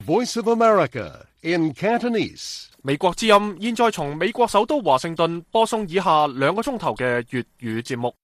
Voice of America in Cantonese。 美國之音現在從美國首都華盛頓播送以下2個鐘頭嘅粵語節目。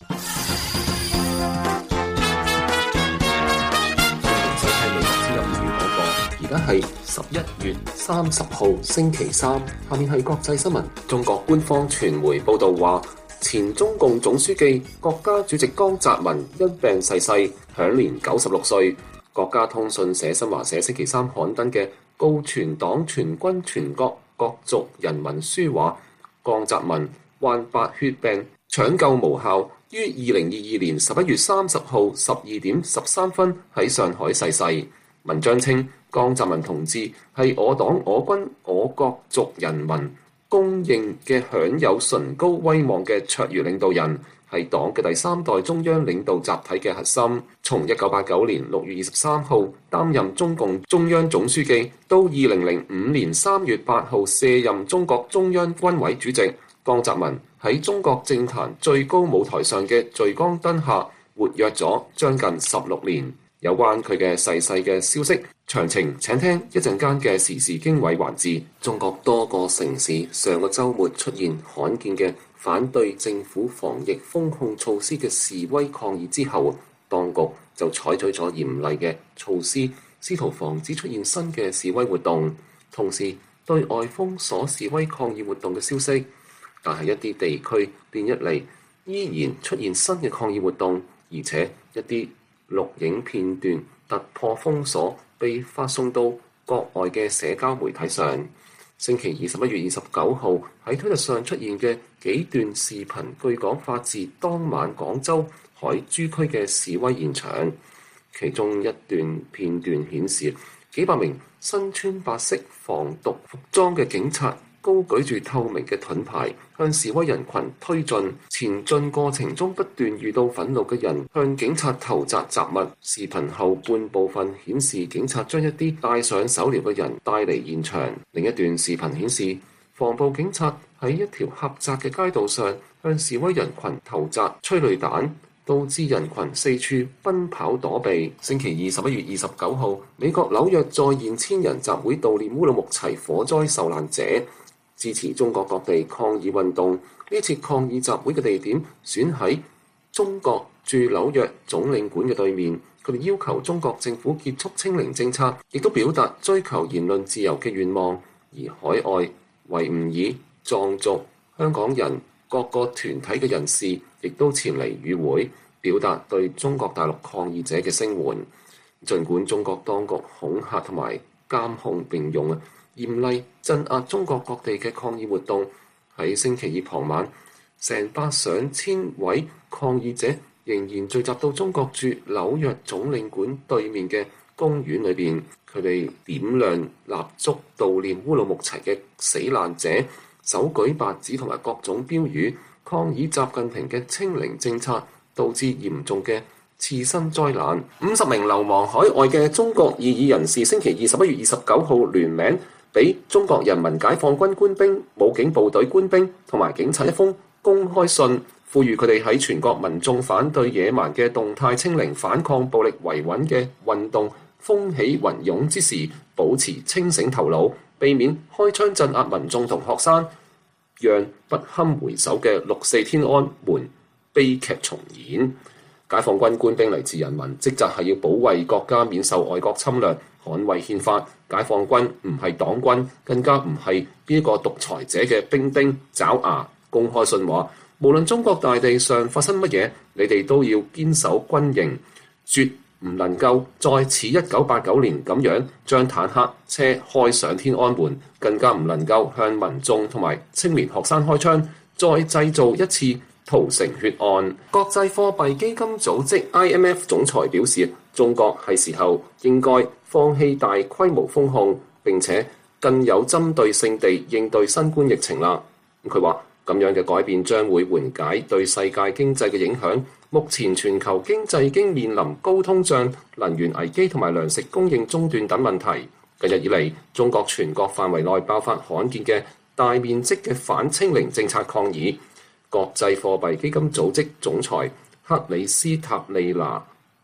收睇美國之音粵語廣播，而家係11月30號星期三。下面係國際新聞。中國官方傳媒報道話，前中共總書記、國家主席江澤民因病逝世，享年96歲。國家通訊社新華社星期三刊登嘅告全黨全軍全國各族人民書話，江澤民患白血病，搶救無效，於2022年11月30號12點13分喺上海逝世。文章稱，江澤民同志係我黨我軍我各族人民公認嘅享有崇高威望嘅卓越領導人，係黨嘅第3代中央領導集體嘅核心。從1989年6月23號擔任中共中央總書記，到2005年3月8號卸任中國中央軍委主席，江澤民喺中國政壇最高舞台上嘅聚光燈下活躍咗將近16年。有關佢嘅逝世嘅消息，詳情請聽一陣間嘅時事經緯環節。中國多個城市上個週末出現罕見嘅反對政府防疫封控措施嘅示威抗議之後，當局就採取咗嚴厲嘅措施，試圖防止出現新嘅示威活動，同時對外封鎖示威抗議活動嘅消息。但係一啲地區連日嚟依然出現新嘅抗議活動，而且一啲錄影片段突破封鎖，被發送到國外嘅社交媒體上。星期二11月29號喺推特上出現嘅幾段視頻，據講發自當晚廣州海珠區嘅示威現場。其中一段片段顯示，幾百名身穿白色防毒服裝嘅警察高舉住透明嘅盾牌，向示威人群推進。前進過程中不斷遇到憤怒嘅人向警察投擲雜物。視頻後半部分顯示警察將一啲戴上手鐐嘅人帶離現場。另一段視頻顯示，防暴警察喺一條狹窄嘅街道上向示威人群投擲催淚彈，導致人群四處奔跑躲避。星期二11月29號，美國紐約再現千人集會悼念烏魯木齊火災受難者，支持中國各地抗議運動。呢次抗議集會嘅地點選喺中國駐紐約總領館嘅對面。佢哋要求中國政府結束清零政策，亦都表達追求言論自由嘅願望。而海外維吾爾、藏族、香港人各個團體嘅人士亦都前嚟與會，表達對中國大陸抗議者嘅聲援。儘管中國當局恐嚇同埋監控並用嚴厲鎮壓中國各地嘅抗議活動，喺星期二傍晚，成百上千位抗議者仍然聚集到中國駐紐約總領館對面嘅公園裏邊，佢哋點亮蠟燭悼念烏魯木齊嘅死難者，手舉白紙同埋各種標語，抗議習近平嘅清零政策導致嚴重嘅次生災難。50名流亡海外嘅中國異議人士星期二11月29號聯名俾中國人民解放軍官兵、武警部隊官兵同埋警察一封公開信，呼籲佢哋喺全國民眾反對野蠻嘅動態清零、反抗暴力維穩嘅運動風起雲湧之時，保持清醒頭腦，避免開槍鎮壓民眾同學生，讓不堪回首嘅6.4天安門悲劇重演。解放軍官兵嚟自人民，職責係要保衛國家免受外國侵略，捍衛憲法。解放軍唔係黨軍，更加唔係邊個獨裁者嘅兵丁爪牙。公開信話，無論中國大地上發生乜嘢，你哋都要堅守軍營，絕唔能夠再似1989年咁樣將坦克車開上天安門，更加唔能夠向民眾同埋青年學生開槍，再製造一次屠城血案。國際貨幣基金組織 IMF 總裁表示，中國係時候應該放棄大規模封控，並且更有針對性地應對新冠疫情啦。佢話咁樣嘅改變將會緩解對世界經濟嘅影響。目前全球經濟已經面臨高通脹、能源危機同埋糧食供應中斷等問題。近日以嚟，中國全國範圍內爆發罕見嘅大面積嘅反清零政策抗議。國際貨幣基金組織總裁克里斯塔利娜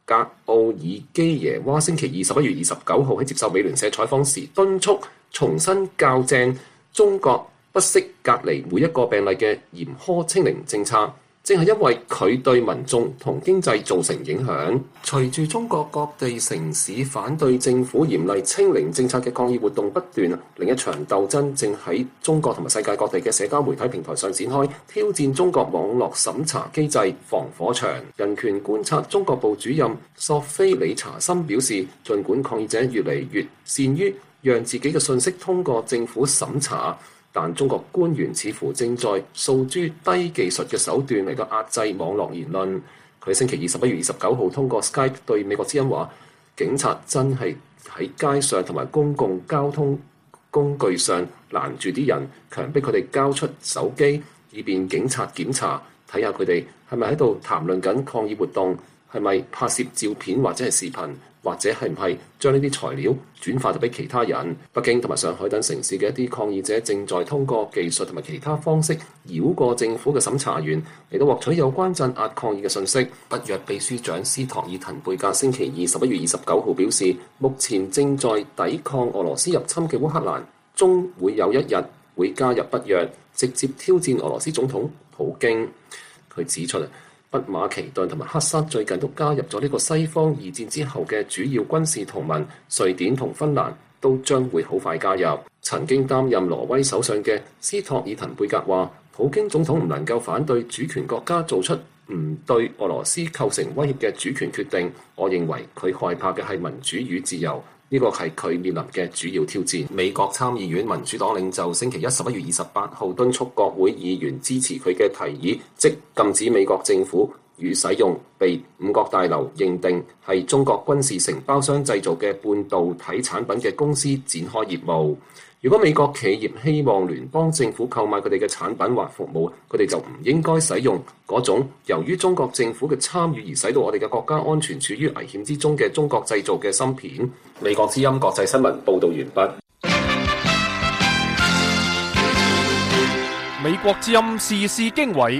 格奧爾基耶娃星期二11月29號喺接受美聯社採訪時敦促重新校正中國不惜隔離每一個病例嘅嚴苛清零政策，正係因為佢對民眾同經濟造成影響。隨住中國各地城市反對政府嚴厲清零政策嘅抗議活動不斷，另一場鬥爭正喺中國同埋世界各地嘅社交媒體平台上展開，挑戰中國網絡審查機制防火牆。人權觀察中國部主任索菲理查森表示，儘管抗議者越嚟越善於讓自己嘅信息通過政府審查，但中國官員似乎正在訴諸低技術嘅手段嚟到壓制網絡言論。佢星期二11月29號通過 Skype 對美國之音話，警察真係喺街上同埋公共交通工具上攔住啲人，強迫佢哋交出手機，以便警察檢查，睇下佢哋係咪喺度談論緊抗議活動，係咪拍攝照片或者係視頻，或者係唔係將呢啲材料轉發到俾其他人。北京同埋上海等城市嘅一啲抗議者正在通過技術同埋其他方式繞過政府嘅審查員嚟到獲取有關鎮壓抗議嘅信息。北約秘書長斯托爾滕貝格星期二11月29號表示，目前正在抵抗俄羅斯入侵嘅烏克蘭終會有一日會加入北約，直接挑戰俄羅斯總統普京。佢指出北馬其頓同埋黑山最近都加入咗呢個西方二戰之後嘅主要軍事同盟，瑞典同芬蘭都將會好快加入。曾經擔任挪威首相嘅斯托爾滕貝格話，普京總統唔能夠反對主權國家做出唔對俄羅斯構成威脅嘅主權決定。我認為佢害怕嘅係民主與自由，呢個係佢面臨嘅主要挑戰。美國參議院民主黨領袖星期一11月28號敦促國會議員支持佢嘅提議，即禁止美國政府與使用被五角大樓認定係中國軍事承包商製造嘅半導體產品嘅公司展開業務。如果美國企業希望聯邦政府購買佢哋嘅產品或服務，佢哋就唔應該使用嗰種由於中國政府嘅參與而使到我哋嘅國家安全處於危險之中嘅中國製造嘅芯片。美國之音國際新聞報道完畢。 美國之音時事經緯，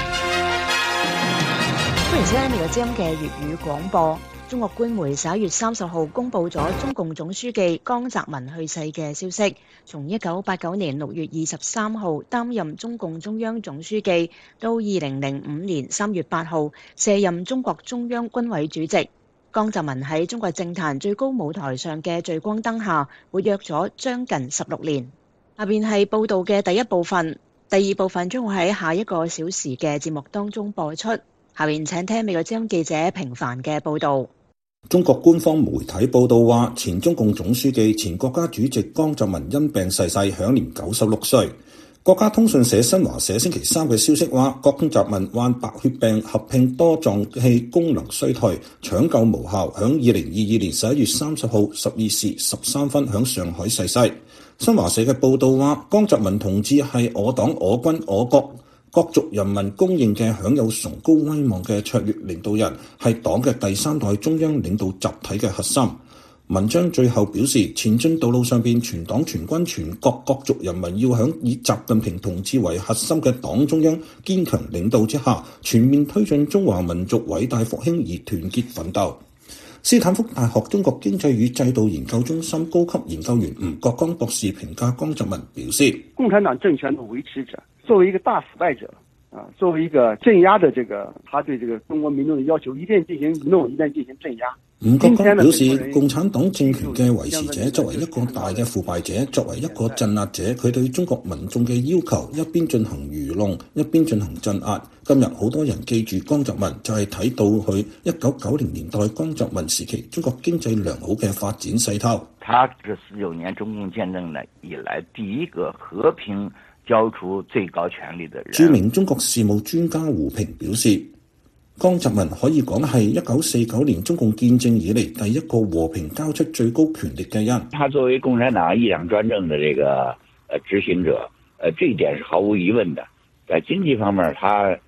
歡迎收聽美國之音嘅粵語廣播。中國官媒11月30號公布咗中共總書記江澤民去世嘅消息。從1989年6月23號擔任中共中央總書記，到2005年3月8號卸任中國中央軍委主席，江澤民喺中國政壇最高舞台上嘅聚光燈下活躍咗將近16年。下邊係報道嘅第一部分，第二部分將會喺下一個小時嘅節目當中播出。下面請聽美國之音記者平凡嘅報道。 中國官方媒體報道話，前中共總書記、前國家主席江澤民因病逝世，享年96歲。國家通訊社新華社星期三嘅消息話，江澤民患白血病合併多臟器功能衰退，搶救無效，響2022年11月30號12時13分響上海逝世。新華社嘅報道話，江澤民同志係我黨、我軍、我國各族人民公認嘅享有崇高威望嘅卓越領導人，係黨嘅第三代中央領導集體嘅核心。文章最後表示，前進道路上邊，全黨全軍全國各族人民要響以習近平同志為核心嘅黨中央堅強領導之下，全面推進中華民族偉大復興而團結奮鬥。斯坦福大學中國經濟與制度研究中心高級研究員吳國剛博士評價江澤民表示， 共產黨政權的維持者，作為一個大腐敗者作為一個鎮壓的他對中國民眾的要求，一旦進行移動，一旦進行鎮壓。 吳國剛表示，共產黨政權嘅維持者，作為一個大嘅腐敗者，作為一個鎮壓者，佢對中國民眾嘅要求，一邊進行愚弄，一邊進行鎮壓。今日好多人記住江澤民，就係睇到佢1990年代江澤民時期中國經濟良好嘅發展勢頭。 他是49年中共建政以來第一個和平交出最高權力的人。 著名中國事務專家胡平表示，江澤民可以講係1949年中共建政以嚟第一個和平交出最高權力嘅人。 他作為共產黨一黨專政的執行者，這一點是毫無疑問的。在經濟方面，他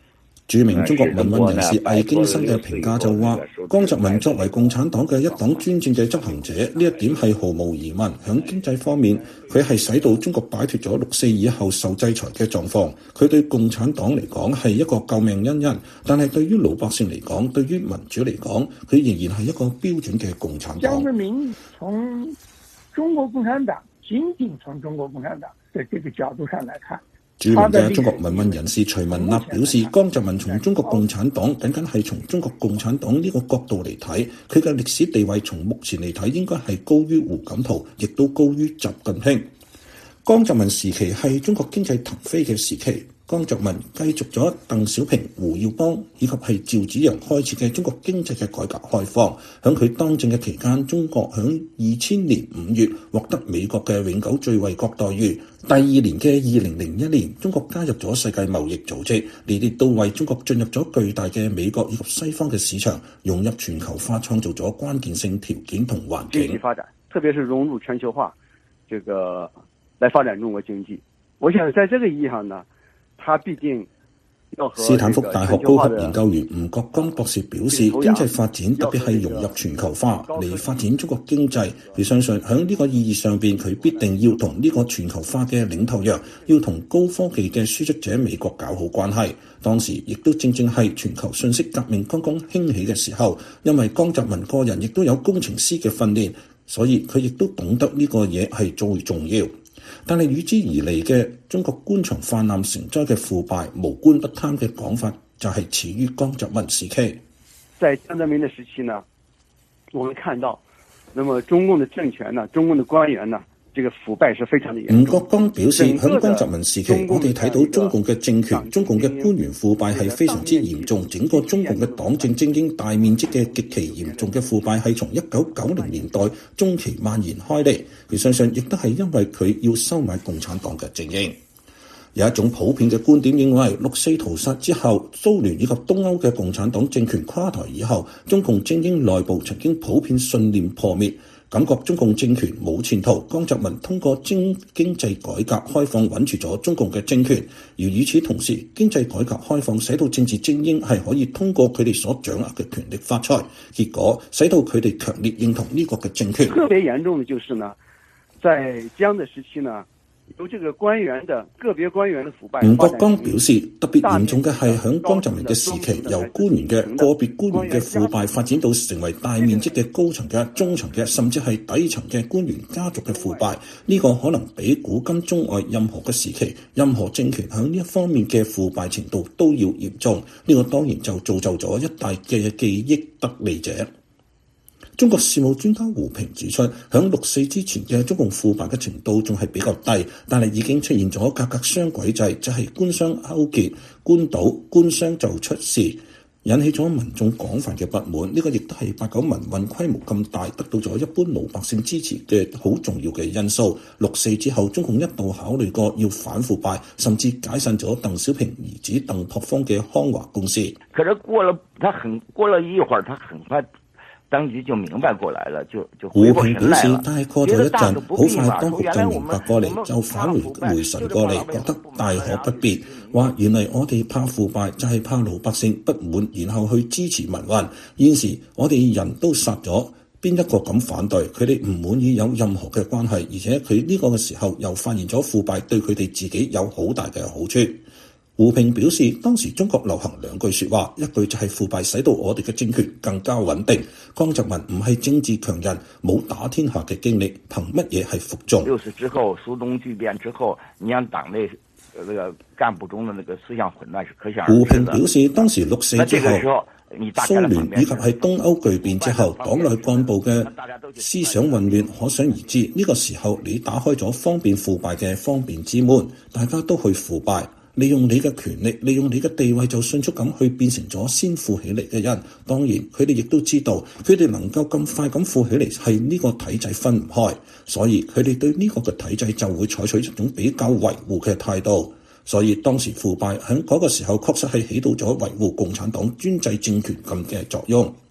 著名中國民運人士魏京生嘅評價就話，江澤民作為共產黨嘅一黨專政嘅執行者，呢一點係毫無疑問。響經濟方面，佢係使到中國擺脫咗6·4以後受制裁嘅狀況。佢對共產黨嚟講係一個救命恩人，但係對於老百姓嚟講，對於民主嚟講，佢仍然係一個標準嘅共產黨。 江澤民從中國共產黨，僅僅從中國共產黨的這個角度上來看， 著名嘅中國民運人士徐文立表示，江澤民從中國共產黨僅僅係從中國共產黨呢個角度嚟睇，佢嘅歷史地位從目前嚟睇應該係高於胡錦濤，亦都高於習近平。江澤民時期係中國經濟騰飛嘅時期，江澤民繼續咗鄧小平、胡耀邦以及係趙紫陽開始嘅中國經濟嘅改革開放。響佢當政嘅期間，中國響2000年5月獲得美國嘅永久最惠國待遇。第二年嘅2001年，中國加入咗世界貿易組織，呢啲都為中國進入咗巨大嘅美國以及西方嘅市場，融入全球化創造咗關鍵性條件同環境。 經濟發展，特別是融入全球化，來發展中國經濟。我想在這個意義上呢，他必定要和斯坦福大學高級研究員吳國剛博士表示，經濟發展特別係融入全球化嚟發展中國經濟。佢相信喺呢個意義上邊，佢必定要同呢個全球化嘅領頭羊，要同高科技嘅輸出者美國搞好關係。當時亦都正正係全球信息革命剛剛興起嘅時候，因為江澤民個人亦都有工程師嘅訓練，所以佢亦都懂得呢個嘢係最重要。但係與之而嚟嘅中國官場泛濫成災嘅腐敗、無官不貪嘅講法，就係始於江澤民時期。 在江澤民的時期呢，我們看到，那麼中共的政權呢，中共的官員呢，這個腐敗是非常的嚴重。 吳國剛表示，喺江澤民時期，我哋睇到中共嘅政權、中共嘅官員腐敗係非常之嚴重，整個中共嘅黨政精英大面積嘅極其嚴重嘅腐敗係從1990年代中期蔓延開嚟。佢相信亦都係因為佢要收買共產黨嘅精英。有一種普遍嘅觀點認為，6·4屠殺之後，蘇聯以及東歐嘅共產黨政權垮台以後，中共精英內部曾經普遍信念破滅，感覺中共政權冇前途。江澤民通過經濟改革開放穩住咗中共嘅政權，而與此同時，經濟改革開放使到政治精英係可以通過佢哋所掌握嘅權力發財，結果使到佢哋強烈認同呢個嘅政權。 特別嚴重的就是呢，在江的時期呢，由這個官員的個別官員的腐敗。 吳國剛表示，特別嚴重嘅係響江澤民嘅時期，由官員嘅個別官員嘅腐敗發展到成為大面積嘅高層嘅、中層嘅，甚至係底層嘅官員家族嘅腐敗。呢個可能比古今中外任何嘅時期、任何政權響呢一方面嘅腐敗程度都要嚴重。呢個當然就造就咗一大嘅記憶得利者。中國事務專家胡平指出，響6·4之前嘅中共腐敗嘅程度仲係比較低，但係已經出現咗價格雙軌制，就係官商勾結、官倒、官商就出事，引起咗民眾廣泛嘅不滿。呢個亦都係8·9民運規模咁大，得到咗一般老百姓支持嘅好重要嘅因素。6·4之後，中共一度考慮過要反腐敗，甚至解散咗鄧小平兒子鄧樸方嘅康華公司。 可是過了一會兒，他很快當局就明白過來了，就胡平表示，但係過咗一陣，好快當局就明白過嚟，就返回神過嚟，覺得大可不必。話原來我哋怕腐敗，就係怕老百姓不滿，然後去支持民運。現時我哋人都殺咗，邊一個敢反對？佢哋唔滿意有任何嘅關係，而且佢呢個嘅時候又發現咗腐敗對佢哋自己有好大嘅好處。胡平表示，當時中國流行2句說話，一句就係腐敗使到我哋嘅政權更加穩定。江澤民唔係政治強人，冇打天下嘅經歷，憑乜嘢係服眾 ？60之後，蘇東劇變之後，你讓黨內那個幹部中的那個思想混亂是可想而知的。 胡平表示，當時6·4之後，蘇聯以及係東歐巨變之後，黨內幹部嘅思想混亂可想而知。呢個時候，你打開咗方便腐敗嘅方便之門，大家都去腐敗。利用你嘅權力，利用你嘅地位，就迅速咁去變成咗先富起嚟嘅人。當然，佢哋亦都知道，佢哋能夠咁快咁富起嚟，係呢個體制分唔開，所以佢哋對呢個嘅體制就會採取一種比較維護嘅態度。所以當時腐敗喺嗰個時候確實係起到咗維護共產黨專制政權咁嘅作用。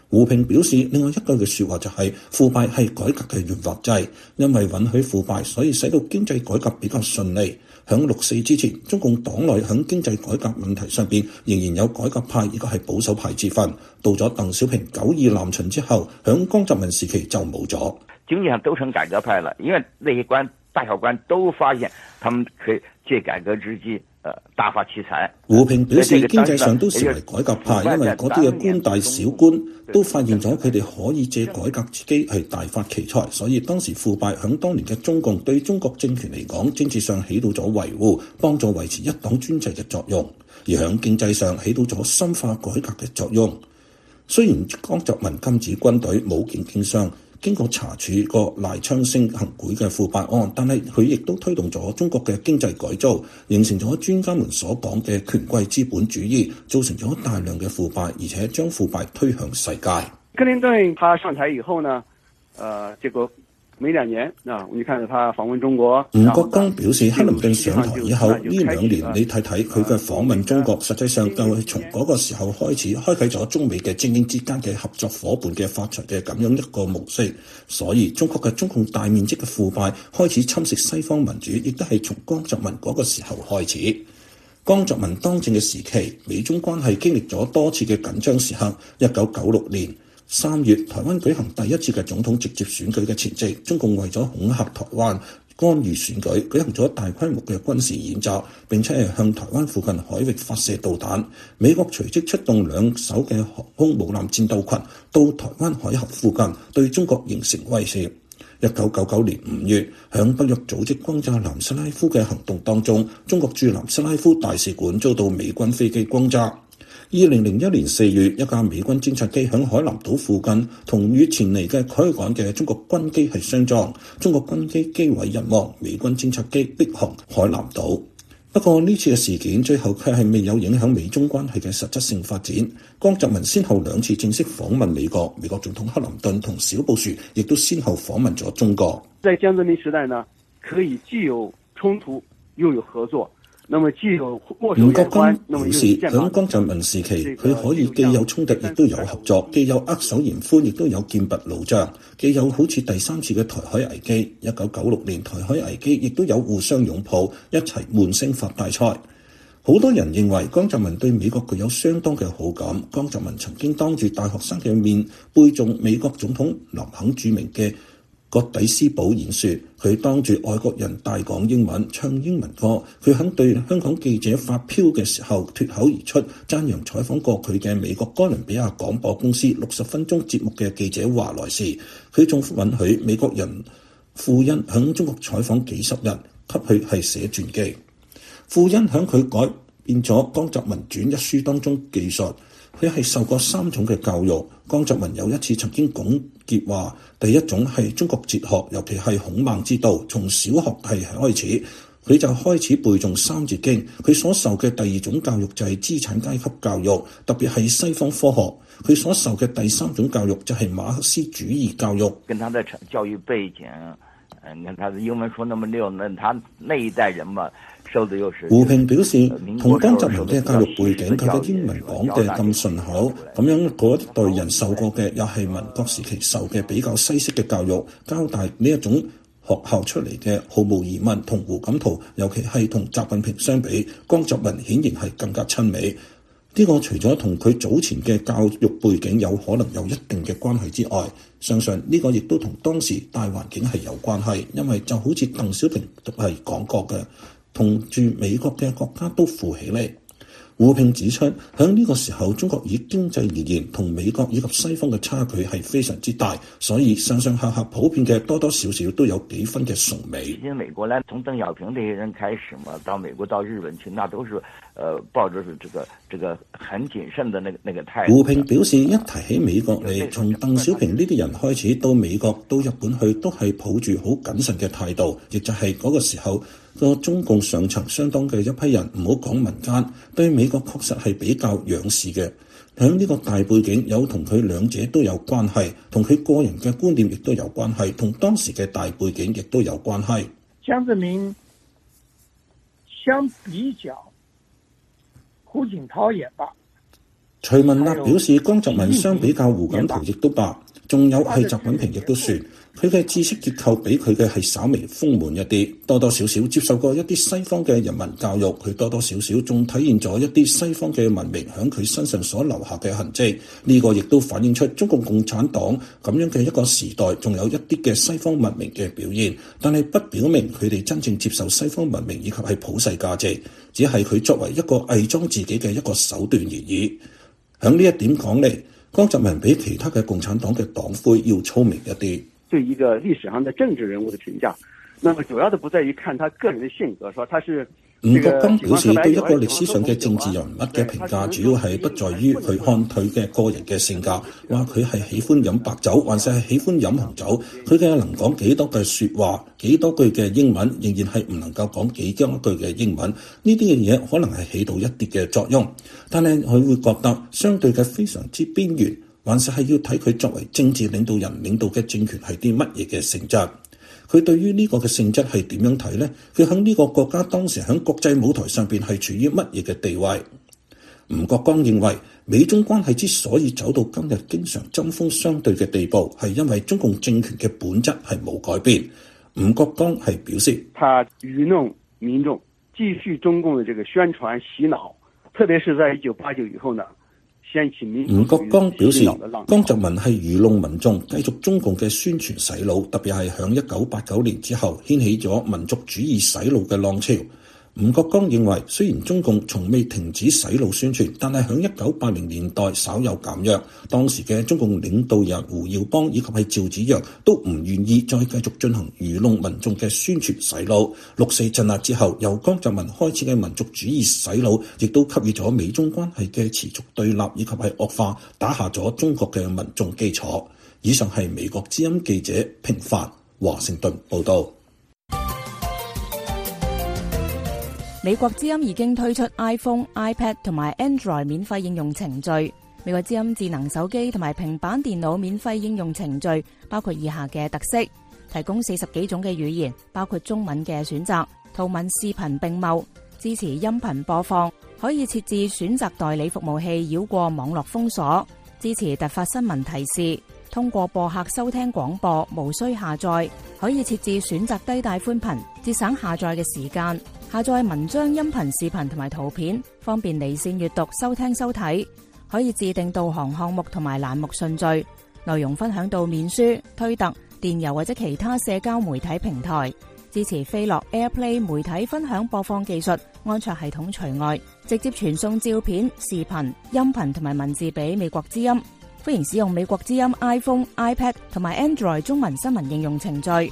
胡平表示，另外一句嘅說話就係腐敗係改革嘅潤滑劑，因為允許腐敗，所以使到經濟改革比較順利。響6·4之前，中共黨內響經濟改革問題上邊仍然有改革派，亦都係保守派之分。到咗鄧小平9·2南巡之後，響江澤民時期就冇咗。 經濟上都成改革派了，因為那些大小官都發現他們可以借改革之機大發其財。 胡平表示，經濟上都成為改革派，因為嗰啲嘅官大小官都發現咗佢哋可以借改革之機係大發其財，所以當時腐敗響當年嘅中共對中國政權嚟講，政治上起到咗維護、幫助維持一黨專制嘅作用，而響經濟上起到咗深化改革嘅作用。雖然江澤民禁止軍隊武警經商，經過查處個賴昌星行賄嘅腐敗案，但係佢亦都推動咗中國嘅經濟改造，形成咗專家們所講嘅權貴資本主義，造成咗大量嘅腐敗，而且將腐敗推向世界。 克林頓他上台以後呢，結果沒2年啊，我哋看到他訪問中國。 吳國剛表示，克林頓上台以後呢2年，你睇睇佢嘅訪問中國，實際上就係從嗰個時候開始開啟咗中美嘅精英之間嘅合作夥伴嘅發財嘅咁樣一個模式。所以中國嘅中共大面積嘅腐敗開始侵蝕西方民主，亦都係從江澤民嗰個時候開始。江澤民當政嘅時期，美中關係經歷咗多次嘅緊張時刻。1996年3月，台灣舉行第一次嘅總統直接選舉嘅前夕，中共為咗恐嚇台灣、干預選舉，舉行咗大規模嘅軍事演習，並且係向台灣附近海域發射導彈。美國隨即出動2艘嘅航空母艦戰鬥群到台灣海峽附近，對中國形成威懾。1999年5月，響北約組織轟炸南斯拉夫嘅行動當中，中國駐南斯拉夫大使館遭到美軍飛機轟炸。2001年4月，一架美軍偵察機響海南島附近同與前嚟嘅驅趕嘅中國軍機係相撞，中國軍機機毀人亡，美軍偵察機迫降海南島。不過呢次嘅事件最後卻係未有影響美中關係嘅實質性發展。江澤民先後2次正式訪問美國，美國總統克林頓同小布殊亦都先後訪問咗中國。 在江澤民時代呢，可以既有衝突又有合作。那麼既有握手言歡，那麼又有健康。 響江澤民時期，佢可以既有衝突，亦都有合作；既有握手言歡，亦都有劍拔弩張；既有好似第3次嘅台海危機，1996年台海危機，亦都有互相擁抱，一齊悶聲發大財。好多人認為江澤民對美國具有相當嘅好感。江澤民曾經當住大學生嘅面背誦美國總統林肯著名嘅葛底斯堡演說，佢當住外國人大講英文，唱英文歌。佢喺對香港記者發飆嘅時候脫口而出讚揚採訪過佢嘅美國哥倫比亞廣播公司60分鐘節目嘅記者華萊士。佢仲允許美國人富恩喺中國採訪幾10日，給佢係寫傳記。富恩喺佢改變咗《江澤民傳》一書當中記述，佢係受過3種嘅教育。江澤民有一次曾經總結話，第一種係中國哲學，尤其係孔孟之道。從小學係開始，佢就開始背誦《三字經》。佢所受嘅第2種教育就係資產階級教育，特別係西方科學。佢所受嘅第3種教育就係馬克思主義教育。 跟他的教育背景，你看他的英文說那麼溜，那他那一代人嘛。 胡平表示，同江澤民嘅教育背景，佢嘅英文講嘅咁順口，咁樣嗰一代人受過嘅，又係民國時期受嘅比較西式嘅教育。交大呢一種學校出嚟嘅，毫無疑問同胡錦濤，尤其係同習近平相比，江澤民顯然係更加親美。呢個除咗同佢早前嘅教育背景有可能有一定嘅關係之外，相信呢個亦都同當時大環境係有關係，因為就好似鄧小平都係講過嘅。同住美國嘅國家都富起嚟。胡平指出，喺呢個時候，中國以經濟而言，同美國以及西方嘅差距係非常之大，所以上上下下普遍嘅多多少少都有幾分嘅崇美。 因為美國呢，從鄧小平這些人開始嘛，到美國到日本去，那都是抱着是這個很謹慎的那個態度。 胡平表示，一提起美國嚟，從鄧小平呢啲人開始，到美國到日本去，都係抱住好謹慎嘅態度，亦就係嗰個時候。個中共上層相當嘅一批人，唔好講民間，對美國確實係比較仰視嘅。喺呢個大背景有同佢兩者都有關係，同佢個人嘅觀念亦都有關係，同當時嘅大背景亦都有關係。 江澤民相比較胡錦濤也罷， 徐文立表示，江澤民相比較胡錦濤亦都罷，仲有係習近平亦都算，佢嘅知識結構比佢嘅係稍微豐滿一啲，多多少少接受過一啲西方嘅人文教育，佢多多少少仲體現咗一啲西方嘅文明喺佢身上所留下嘅痕跡。呢個亦都反映出中國共產黨咁樣嘅一個時代，仲有一啲嘅西方文明嘅表現，但係不表明佢哋真正接受西方文明以及係普世價值，只係佢作為一個偽裝自己嘅一個手段而已。喺呢一點講嚟，江澤民比其他嘅共產黨嘅黨魁要聰明一啲。 對一個歷史上的政治人物的評價，那麼主要的不在於看他個人的性格，說他是。 吳國光表示，對一個歷史上嘅政治人物嘅評價，主要係不在於佢看佢嘅個人嘅性格，話佢係喜歡飲白酒，還是係喜歡飲紅酒。佢嘅能講幾多句説話，幾多句嘅英文，仍然係唔能夠講幾多句嘅英文。呢啲嘅嘢可能係起到一啲嘅作用，但係佢會覺得相對嘅非常之邊緣，還是係要睇佢作為政治領導人領導嘅政權係啲乜嘢嘅性質。佢對於呢個嘅性質係點樣睇呢？佢喺呢個國家當時喺國際舞台上邊係處於乜嘢嘅地位？吳國光認為，美中關係之所以走到今日經常針鋒相對嘅地步，係因為中共政權嘅本質係冇改變。吳國光係表示， 他愚弄民眾，繼續中共嘅這個宣傳洗腦，特別是在1989以後呢。 吳國光表示，江澤民係愚弄民眾，繼續中共嘅宣傳洗腦，特別係響1989年之後掀起咗民族主義洗腦嘅浪潮。吳國光認為，雖然中共從未停止洗腦宣傳，但係響1980年代稍有減弱。當時嘅中共領導人胡耀邦以及係趙紫陽都唔願意再繼續進行愚弄民眾嘅宣傳洗腦。六四鎮壓之後，由江澤民開始嘅民族主義洗腦，亦都給予咗美中關係嘅持續對立以及係惡化，打下咗中國嘅民眾基礎。以上係美國之音記者平凡華盛頓報道。 美國之音已經推出 iPhone、iPad 同埋 Android 免費應用程序。美國之音智能手機同埋平板電腦免費應用程序包括以下嘅特色：提供40幾種嘅語言，包括中文嘅選擇，圖文視頻並茂，支持音頻播放，可以設置選擇代理服務器繞過網絡封鎖，支持突發新聞提示，通過播客收聽廣播，無需下載，可以設置選擇低帶寬頻，節省下載嘅時間。下載文章、音頻、視頻同埋圖片，方便離線閱讀、收聽、收睇。可以自定導航項目同埋欄目順序，內容分享到面書、推特、電郵或者其他社交媒體平台。支持飛樂 AirPlay 媒體分享播放技術，安卓系統除外。直接傳送照片、視頻、音頻同埋文字俾美國之音。歡迎使用美國之音 iPhone、iPad 同埋 Android 中文新聞應用程序。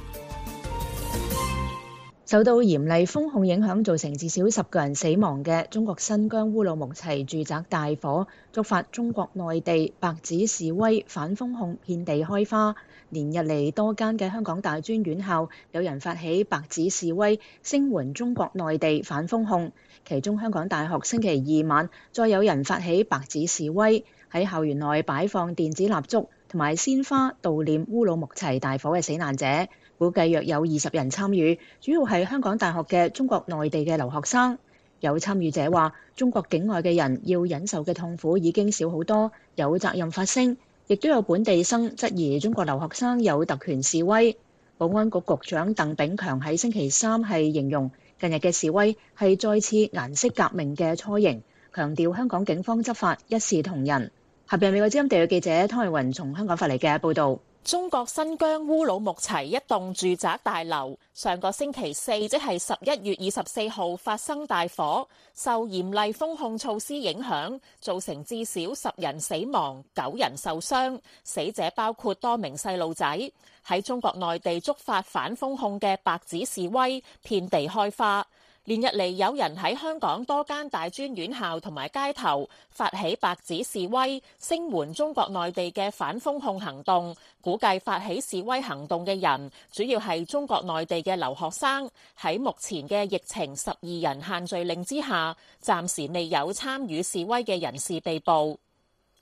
受到嚴厲封控影響，造成至少10個人死亡嘅中國新疆烏魯木齊住宅大火，觸發中國內地白紙示威，反封控遍地開花。連日嚟多間嘅香港大專院校有人發起白紙示威，聲援中國內地反封控。其中香港大學星期二晚再有人發起白紙示威，喺校園內擺放電子蠟燭同埋鮮花悼念烏魯木齊大火嘅死難者。估計約有20人參與，主要係香港大學嘅中國內地嘅留學生。有參與者話，中國境外嘅人要忍受嘅痛苦已經少好多，有責任發聲。亦都有本地生質疑中國留學生有特權示威。保安局局長鄧炳強喺星期三係形容近日嘅示威係再次顏色革命嘅雛形，強調香港警方執法一視同仁。下邊美國之音地區記者湯慧雲從香港發嚟嘅報導。 中國新疆烏魯木齊一棟住宅大樓上個星期四，即係11月24號發生大火，受嚴厲封控措施影響，造成至少10人死亡、9人受傷，死者包括多名細路仔。喺中國內地觸發反封控嘅白紙示威，遍地開花。連日嚟有人喺香港多間大專院校同埋街頭發起白紙示威，聲援中國內地嘅反封控行動。估計發起示威行動嘅人主要係中國內地嘅留學生。喺目前嘅疫情12人限聚令之下，暫時未有參與示威嘅人士被捕。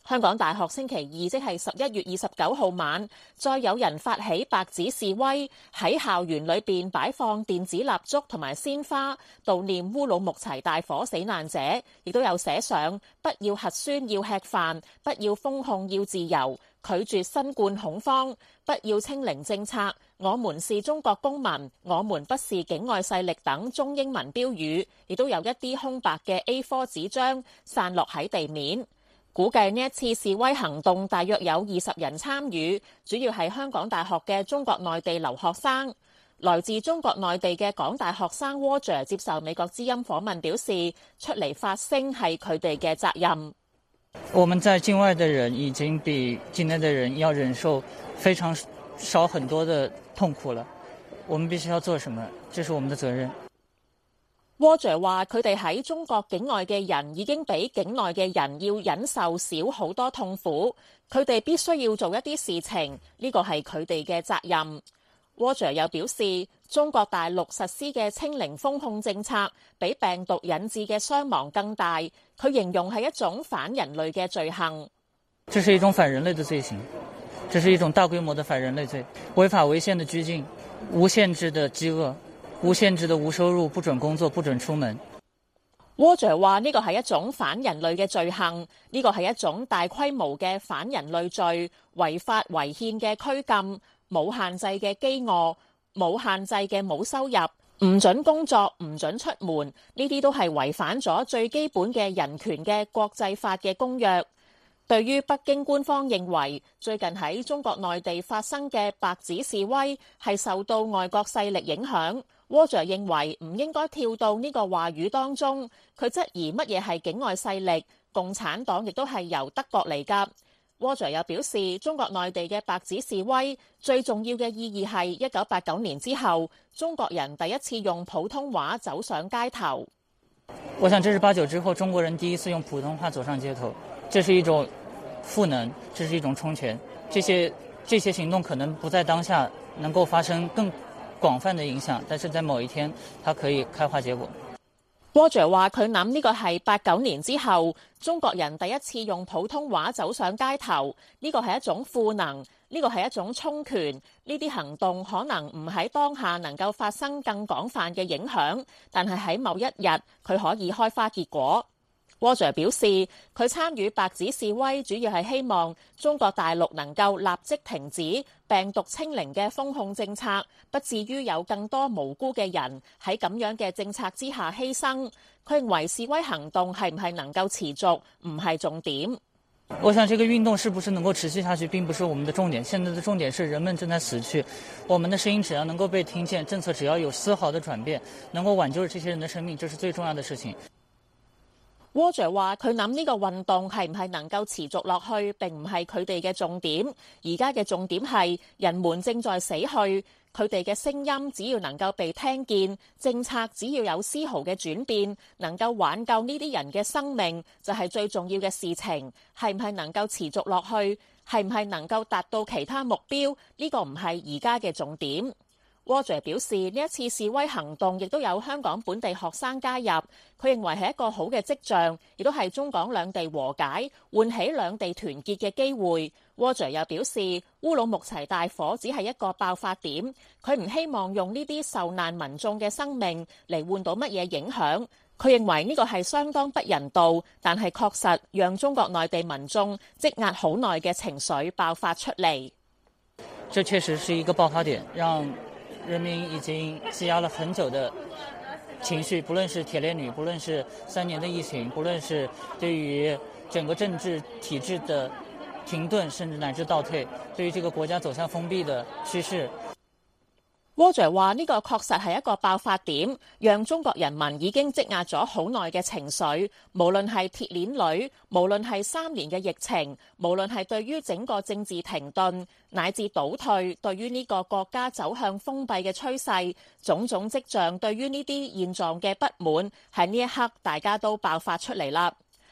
香港大學星期二即係11月29號晚，再有人發起白紙示威，喺校園裏邊擺放電子蠟燭同埋鮮花，悼念烏魯木齊大火死難者，亦都有寫上不要核酸要吃飯，不要封控要自由，拒絕新冠恐慌，不要清零政策，我們是中國公民，我們不是境外勢力等中英文標語，亦都有一啲空白嘅 A4 紙張散落喺地面。估計呢一次示威行動大約有20人參與，主要係香港大學嘅中國內地留學生。來自中國內地嘅港大學生 Roger 接受美國之音訪問表示，出嚟發聲係佢哋嘅責任。 我們在境外的人已經比境內的人要忍受非常少很多的痛苦了，我們必須要做什麼？這是我們的責任。 Roger 話：佢哋喺中國境外嘅人已經比境內嘅人要忍受少好多痛苦，佢哋必須要做一啲事情，呢個係佢哋嘅責任。Roger 又表示，中國大陸實施嘅清零封控政策比病毒引致嘅傷亡更大，佢形容係一種反人類嘅罪行。 這是一種反人類的罪行，這是一種大規模的反人類罪，違法違憲的拘禁，無限制的飢餓，無限制的無收入，不准工作，不准出門。 Roger 話呢個係一種反人類嘅罪行，呢個係一種大規模嘅反人類罪，違法違憲嘅拘禁，冇限制嘅飢餓，冇限制嘅冇收入，唔准工作，唔准出門，呢啲都係違反咗最基本嘅人權嘅國際法嘅公約。對於北京官方認為最近喺中國內地發生嘅白紙示威係受到外國勢力影響，Roger 認為唔應該跳到呢個話語當中。佢質疑乜嘢係境外勢力，共產黨亦都係由德國嚟㗎。Roger 又表示，中國內地嘅白紙示威最重要嘅意義係1989年之後，中國人第一次用普通話走上街頭。 我想這是89之後中國人第一次用普通話走上街頭，這是一種賦能，這是一種充權。這些行動可能不在當下能夠發生更廣泛的影響，但是在某一天，它可以開花結果。 Roger 話：佢諗呢個係89年之後中國人第一次用普通話走上街頭，呢個係一種賦能，呢個係一種充權。呢啲行動可能唔喺當下能夠發生更廣泛嘅影響，但係喺某一日佢可以開花結果。Roger 表示，佢參與白紙示威，主要係希望中國大陸能夠立即停止病毒清零嘅封控政策，不至於有更多無辜嘅人喺咁樣嘅政策之下犧牲。佢認為示威行動係唔係能夠持續，唔係重點。 我想這個運動是不是能夠持續下去，並不是我們的重點。現在的重點是人們正在死去，我們的聲音只要能夠被聽見，政策只要有絲毫的轉變，能夠挽救這些人的生命，這是最重要的事情。 Roger 話：佢諗呢個運動係唔係能夠持續落去，並唔係佢哋嘅重點。而家嘅重點係人們正在死去，佢哋嘅聲音只要能夠被聽見，政策只要有絲毫嘅轉變，能夠挽救呢啲人嘅生命，就係最重要嘅事情。係唔係能夠持續落去，係唔係能夠達到其他目標，呢個唔係而家嘅重點。Roger 表示，呢一次示威行動亦都有香港本地學生加入，佢認為係一個好嘅跡象，亦都係中港兩地和解、喚起兩地團結嘅機會。Roger 又表示，烏魯木齊大火只係一個爆發點，佢唔希望用呢啲受難民眾嘅生命嚟換到乜嘢影響。佢認為呢個係相當不人道，但係確實讓中國內地民眾積壓好耐嘅情緒爆發出嚟。 這確實是一個爆發點，讓人民已經積壓了很久的情緒，不論是鐵鏈女，不論是3年的疫情，不論是對於整個政治體制的停頓，甚至乃至倒退，對於這個國家走向封閉的趨勢。 Roger 話：呢個確實係一個爆發點，讓中國人民已經積壓咗好耐嘅情緒，無論係鐵鏈女，無論係3年嘅疫情，無論係對於整個政治停頓乃至倒退，對於呢個國家走向封閉嘅趨勢，種種跡象對於呢啲現狀嘅不滿，喺呢一刻大家都爆發出嚟啦。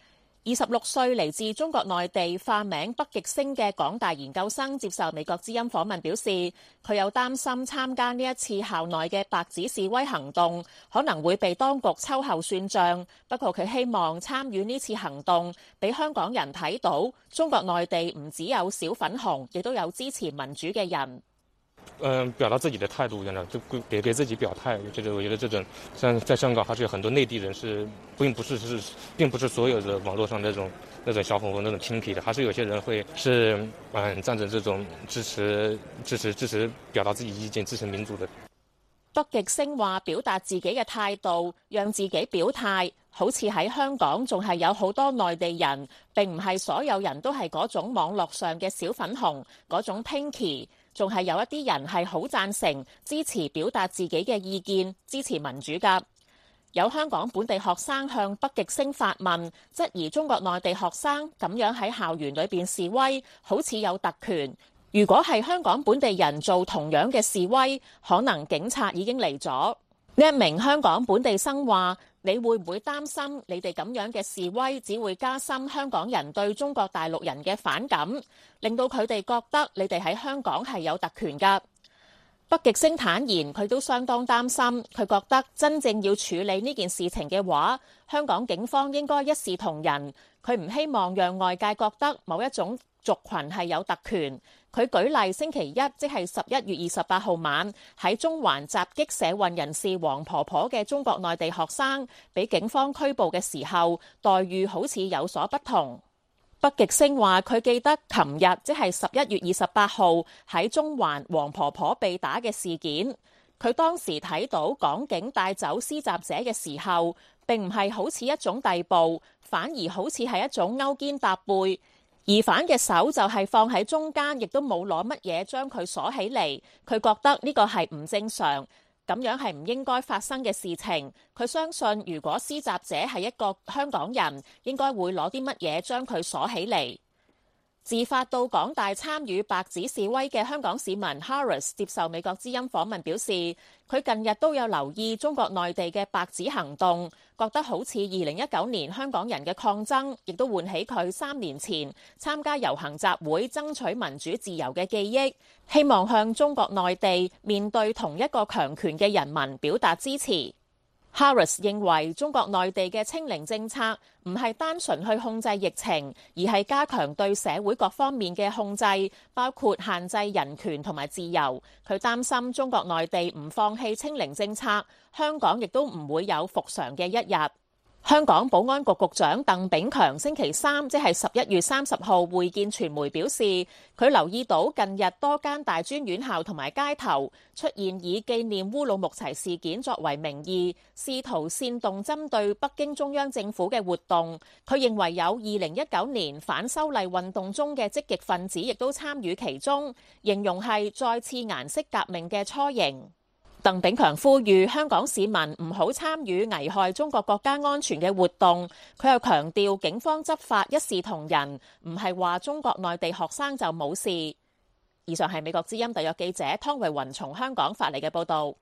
26歲嚟自中國內地化名北極星嘅港大研究生接受美國之音訪問表示，佢有擔心參加呢一次校內嘅白紙示威行動可能會被當局秋後算賬，不過佢希望參與呢次行動俾香港人睇到中國內地唔只有小粉紅，亦都有支持民主嘅人。 表達自己的態度，就給自己表態。我覺得這種像在香港還是有很多內地人是並不是所有的網絡上那種小粉紅那種輕皮的，還是有些人會是站着這種支持表達自己意見、支持民主的。 北極星話表達自己嘅態度，讓自己表態，好似喺香港仲係有好多內地人，並唔係所有人都係嗰種網絡上嘅小粉紅嗰種 pinky。仲係有一啲人係好贊成支持表達自己嘅意見，支持民主㗎。有香港本地學生向北極星發問，質疑中國內地學生咁樣喺校園裏邊示威，好似有特權。如果係香港本地人做同樣嘅示威，可能警察已經嚟咗。呢一名香港本地生話：你會唔會擔心你哋咁樣嘅示威只會加深香港人對中國大陸人嘅反感，令到佢哋覺得你哋喺香港係有特權㗎？北極星坦言佢都相當擔心，佢覺得真正要處理呢件事情嘅話，香港警方應該一視同仁。佢唔希望讓外界覺得某一種族群係有特權。佢舉例星期一，即係11月28號晚喺中環襲擊社運人士黃婆婆嘅中國內地學生，俾警方拘捕嘅時候，待遇好似有所不同。北極星話佢記得琴日，即係11月28號喺中環黃婆婆被打嘅事件。佢當時睇到港警帶走施襲者嘅時候，並唔係好似一種逮捕，反而好似係一種勾肩搭背。疑犯嘅手就係放喺中間，亦都冇攞乜嘢將佢鎖起嚟。佢覺得呢個係唔正常，咁樣係唔應該發生嘅事情。佢相信如果施襲者係一個香港人，應該會攞啲乜嘢將佢鎖起嚟。自發到港大參與白紙示威嘅香港市民 Harris 接受美國之音訪問表示，佢近日都有留意中國內地嘅白紙行動，覺得好似2019年香港人嘅抗爭，亦都喚起佢3年前參加遊行集會爭取民主自由嘅記憶，希望向中國內地面對同一個強權嘅人民表達支持。Harris 認為中國內地嘅清零政策唔係單純去控制疫情，而係加強對社會各方面嘅控制，包括限制人權同埋自由。佢擔心中國內地唔放棄清零政策，香港亦都唔會有復常嘅一日。香港保安局局長鄧炳強星期三，即係11月30號會見傳媒表示，佢留意到近日多間大專院校同埋街頭出現以紀念烏魯木齊事件作為名義，試圖煽動針對北京中央政府嘅活動。佢認為有2019年反修例運動中嘅積極分子亦都參與其中，形容係再次顏色革命嘅雛形。鄧炳強呼籲香港市民唔好參與危害中國國家安全嘅活動。佢又強調警方執法一視同仁，唔係話中國內地學生就冇事。以上係美國之音特約記者湯慧雲從香港發嚟嘅報導。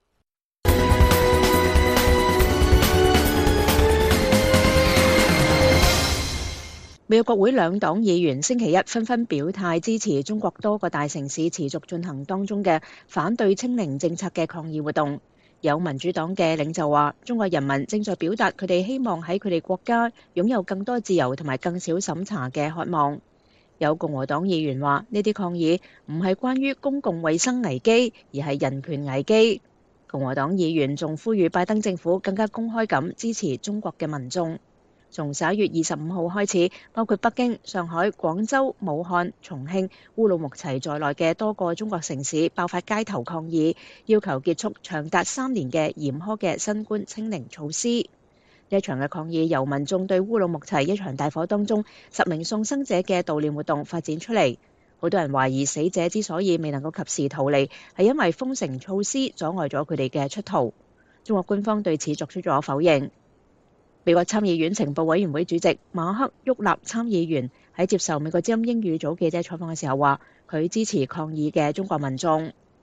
美國國會兩黨議員星期一紛紛表態支持中國多個大城市持續進行當中嘅反對清零政策嘅抗議活動。有民主黨嘅領袖話，中國人民正在表達佢哋希望喺佢哋國家擁有更多自由同埋更少審查嘅渴望。有共和黨議員話，呢啲抗議唔係關於公共衛生危機，而係人權危機。共和黨議員仲呼籲拜登政府更加公開咁支持中國嘅民眾。從11月25號開始，包括北京、上海、廣州、武漢、重慶、烏魯木齊在內嘅多個中國城市爆發街頭抗議，要求結束長達3年嘅嚴苛嘅新冠清零措施。呢一場嘅抗議由民眾對烏魯木齊一場大火當中10名喪生者嘅悼念活動發展出嚟。好多人懷疑死者之所以未能夠及時逃離，係因為封城措施阻礙咗佢哋嘅出逃。中國官方對此作出咗否認。美國參議院情報委員會主席馬克·沃納參議員喺接受美國之音英語組記者採訪嘅時候話，佢支持抗議嘅中國民眾。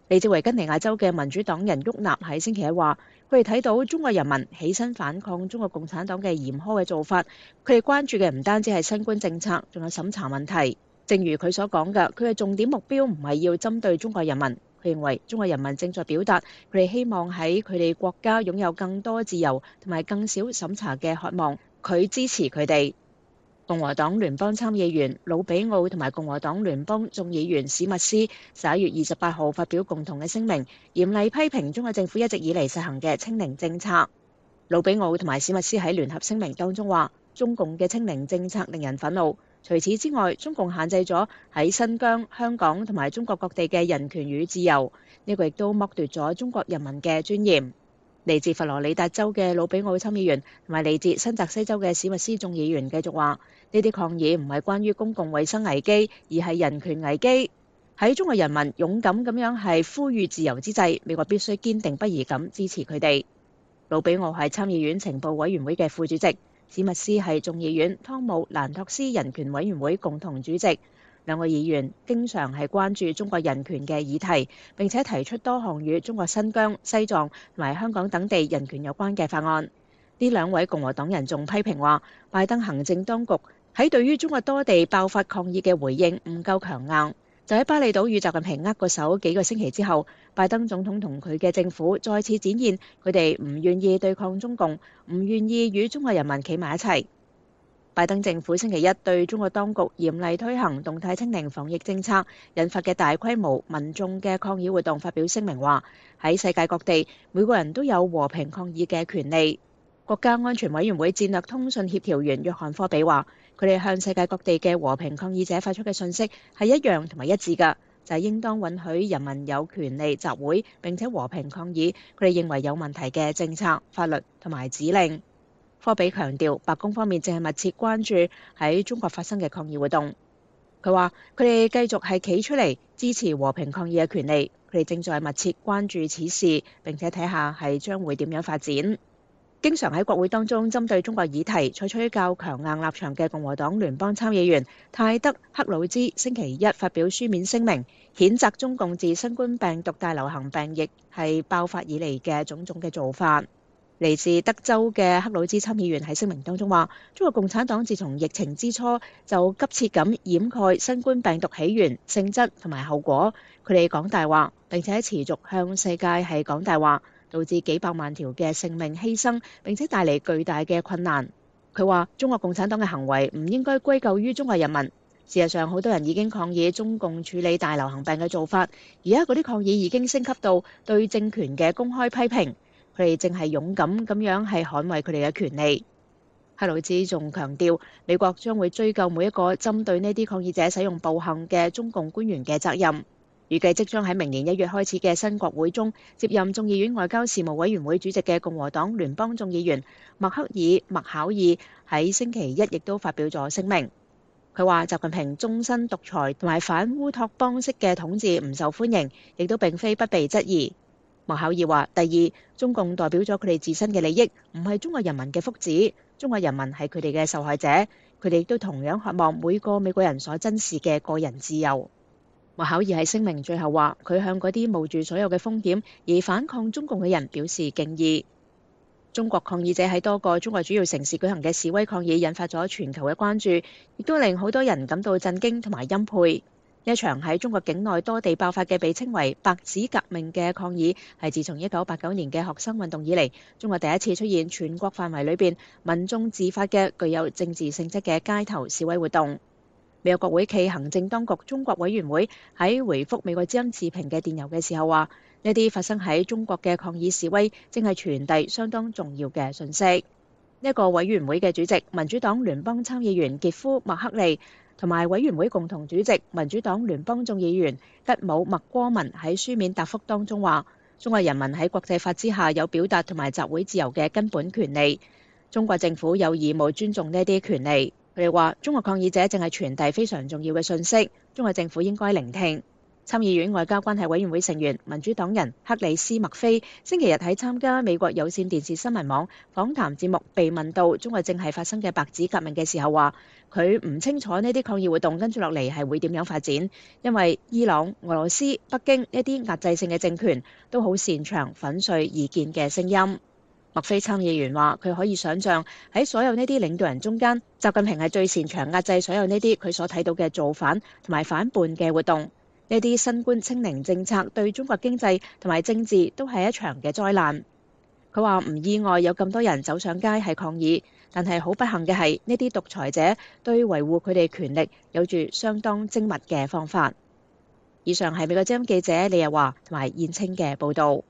嚟自維吉尼亞州嘅民主黨人沃納喺星期一話，佢哋睇到中國人民起身反抗中國共產黨嘅嚴苛嘅做法，佢哋關注嘅唔單止係新冠政策，仲有審查問題。正如佢所講嘅，佢嘅重點目標唔係要針對中國人民。佢認為中國人民正在表達佢哋希望喺佢哋國家擁有更多自由同埋更少審查嘅渴望，佢支持佢哋。共和黨聯邦參議員魯比奧同埋共和黨聯邦眾議員史密斯11月28號發表共同嘅聲明，嚴厲批評中國政府一直以嚟實行嘅清零政策。魯比奧同埋史密斯喺聯合聲明當中話，中共嘅清零政策令人憤怒。除此之外，中共限制咗喺新疆、香港同埋中國各地嘅人權與自由，呢個亦都剝奪咗中國人民嘅尊嚴。嚟自佛羅里達州嘅魯比奧參議員同埋嚟自新澤西州嘅史密斯眾議員繼續話，呢啲抗議唔係關於公共衛生危機，而係人權危機。喺中國人民勇敢咁樣係呼籲自由之際，美國必須堅定不移咁支持佢哋。魯比奧係參議院情報委員會嘅副主席，史密斯係眾議院湯姆蘭托斯人權委員會共同主席。兩個議員經常係關注中國人權嘅議題，並且提出多項與中國新疆、西藏同埋香港等地人權有關嘅法案。呢兩位共和黨人仲批評話，拜登行政當局喺對於中國多地爆發抗議嘅回應唔夠強硬。就喺巴厘島與習近平握過手幾個星期之後，拜登總統同佢嘅政府再次展現佢哋唔願意對抗中共，唔願意與中國人民企埋一齊。拜登政府星期一對中國當局嚴厲推行動態清零防疫政策引發嘅大規模民眾嘅抗議活動發表聲明話，喺世界各地每個人都有和平抗議嘅權利。國家安全委員會戰略通訊協調員約翰科比話，佢哋向世界各地嘅和平抗議者發出嘅信息係一樣同埋一致㗎，就係應當允許人民有權利集會並且和平抗議佢哋認為有問題嘅政策、法律同埋指令。科比強調，白宮方面正係密切關注喺中國發生嘅抗議活動。佢話佢哋繼續係企出嚟支持和平抗議嘅權利，佢哋正在密切關注此事，並且睇下係將會點樣發展。經常喺國會當中針對中國議題採取較強硬立場嘅共和黨聯邦參議員泰德克魯茲星期一發表書面聲明，譴責中共自新冠病毒大流行病疫係爆發以嚟嘅種種嘅做法。嚟自德州嘅克魯茲參議員喺聲明當中話，中國共產黨自從疫情之初就急切咁掩蓋新冠病毒起源、性質同埋後果，佢哋講大話，並且持續向世界係講大話，導致幾百萬條嘅性命犧牲，並且帶嚟巨大嘅困難。佢話中國共產黨嘅行為唔應該歸咎於中國人民。事實上，好多人已經抗議中共處理大流行病嘅做法，而家嗰啲抗議已經升級到對政權嘅公開批評。佢哋正係勇敢咁樣係捍衛佢哋嘅權利。克魯茲仲強調，美國將會追究每一個針對呢啲抗議者使用暴行嘅中共官員嘅責任。預計即將喺明年1月開始嘅新國會中接任眾議院外交事務委員會主席嘅共和黨聯邦眾議員麥克爾·麥考爾喺星期一亦都發表咗聲明。佢話習近平終身獨裁同埋反烏托邦式嘅統治唔受歡迎，亦都並非不被質疑。麥考爾話：第二，中共代表咗佢哋自身嘅利益，唔係中國人民嘅福祉。中國人民係佢哋嘅受害者，佢哋亦都同樣渴望每個美國人所珍視嘅個人自由。麥考爾喺聲明最後話：佢向嗰啲冒住所有嘅風險而反抗中共嘅人表示敬意。中國抗議者喺多個中國主要城市舉行嘅示威抗議，引發咗全球嘅關注，亦都令好多人感到震驚同埋欽佩。呢一場喺中國境內多地爆發嘅被稱為白紙革命嘅抗議，係自從1989年嘅學生運動以嚟，中國第一次出現全國範圍裏邊民眾自發嘅具有政治性質嘅街頭示威活動。美國國會暨行政當局中國委員會喺回覆美國之音視頻嘅電郵嘅時候話，呢啲發生喺中國嘅抗議示威正係傳遞相當重要嘅信息。呢一個委員會嘅主席民主黨聯邦參議員傑夫麥克利同埋委員會共同主席民主黨聯邦眾議員吉姆麥戈文喺書面答覆當中話，中國人民喺國際法之下有表達同埋集會自由嘅根本權利，中國政府有義務尊重呢啲權利。佢哋話中國抗議者正係傳遞非常重要嘅信息，中國政府應該聆聽。 參議院外交關係委員會成員民主黨人克里斯麥菲星期日喺參加美國有線電視新聞網訪談節目被問到中國正係發生嘅白紙革命嘅時候，話佢唔清楚呢啲抗議活動跟住落嚟係會點樣發展，因為伊朗、俄羅斯、北京呢啲壓制性嘅政權都好擅長粉碎異見嘅聲音。麥菲參議員話佢可以想像喺所有呢啲領導人中間，習近平係最擅長壓制所有呢啲佢所睇到嘅造反同埋反叛嘅活動。呢啲新冠清零政策對中國經濟同埋政治都係一場嘅災難。佢話唔意外有咁多人走上街係抗議，但係好不幸嘅係呢啲獨裁者對維護佢哋權力有住相當精密嘅方法。以上係美國之音記者李日華同埋燕青嘅報導。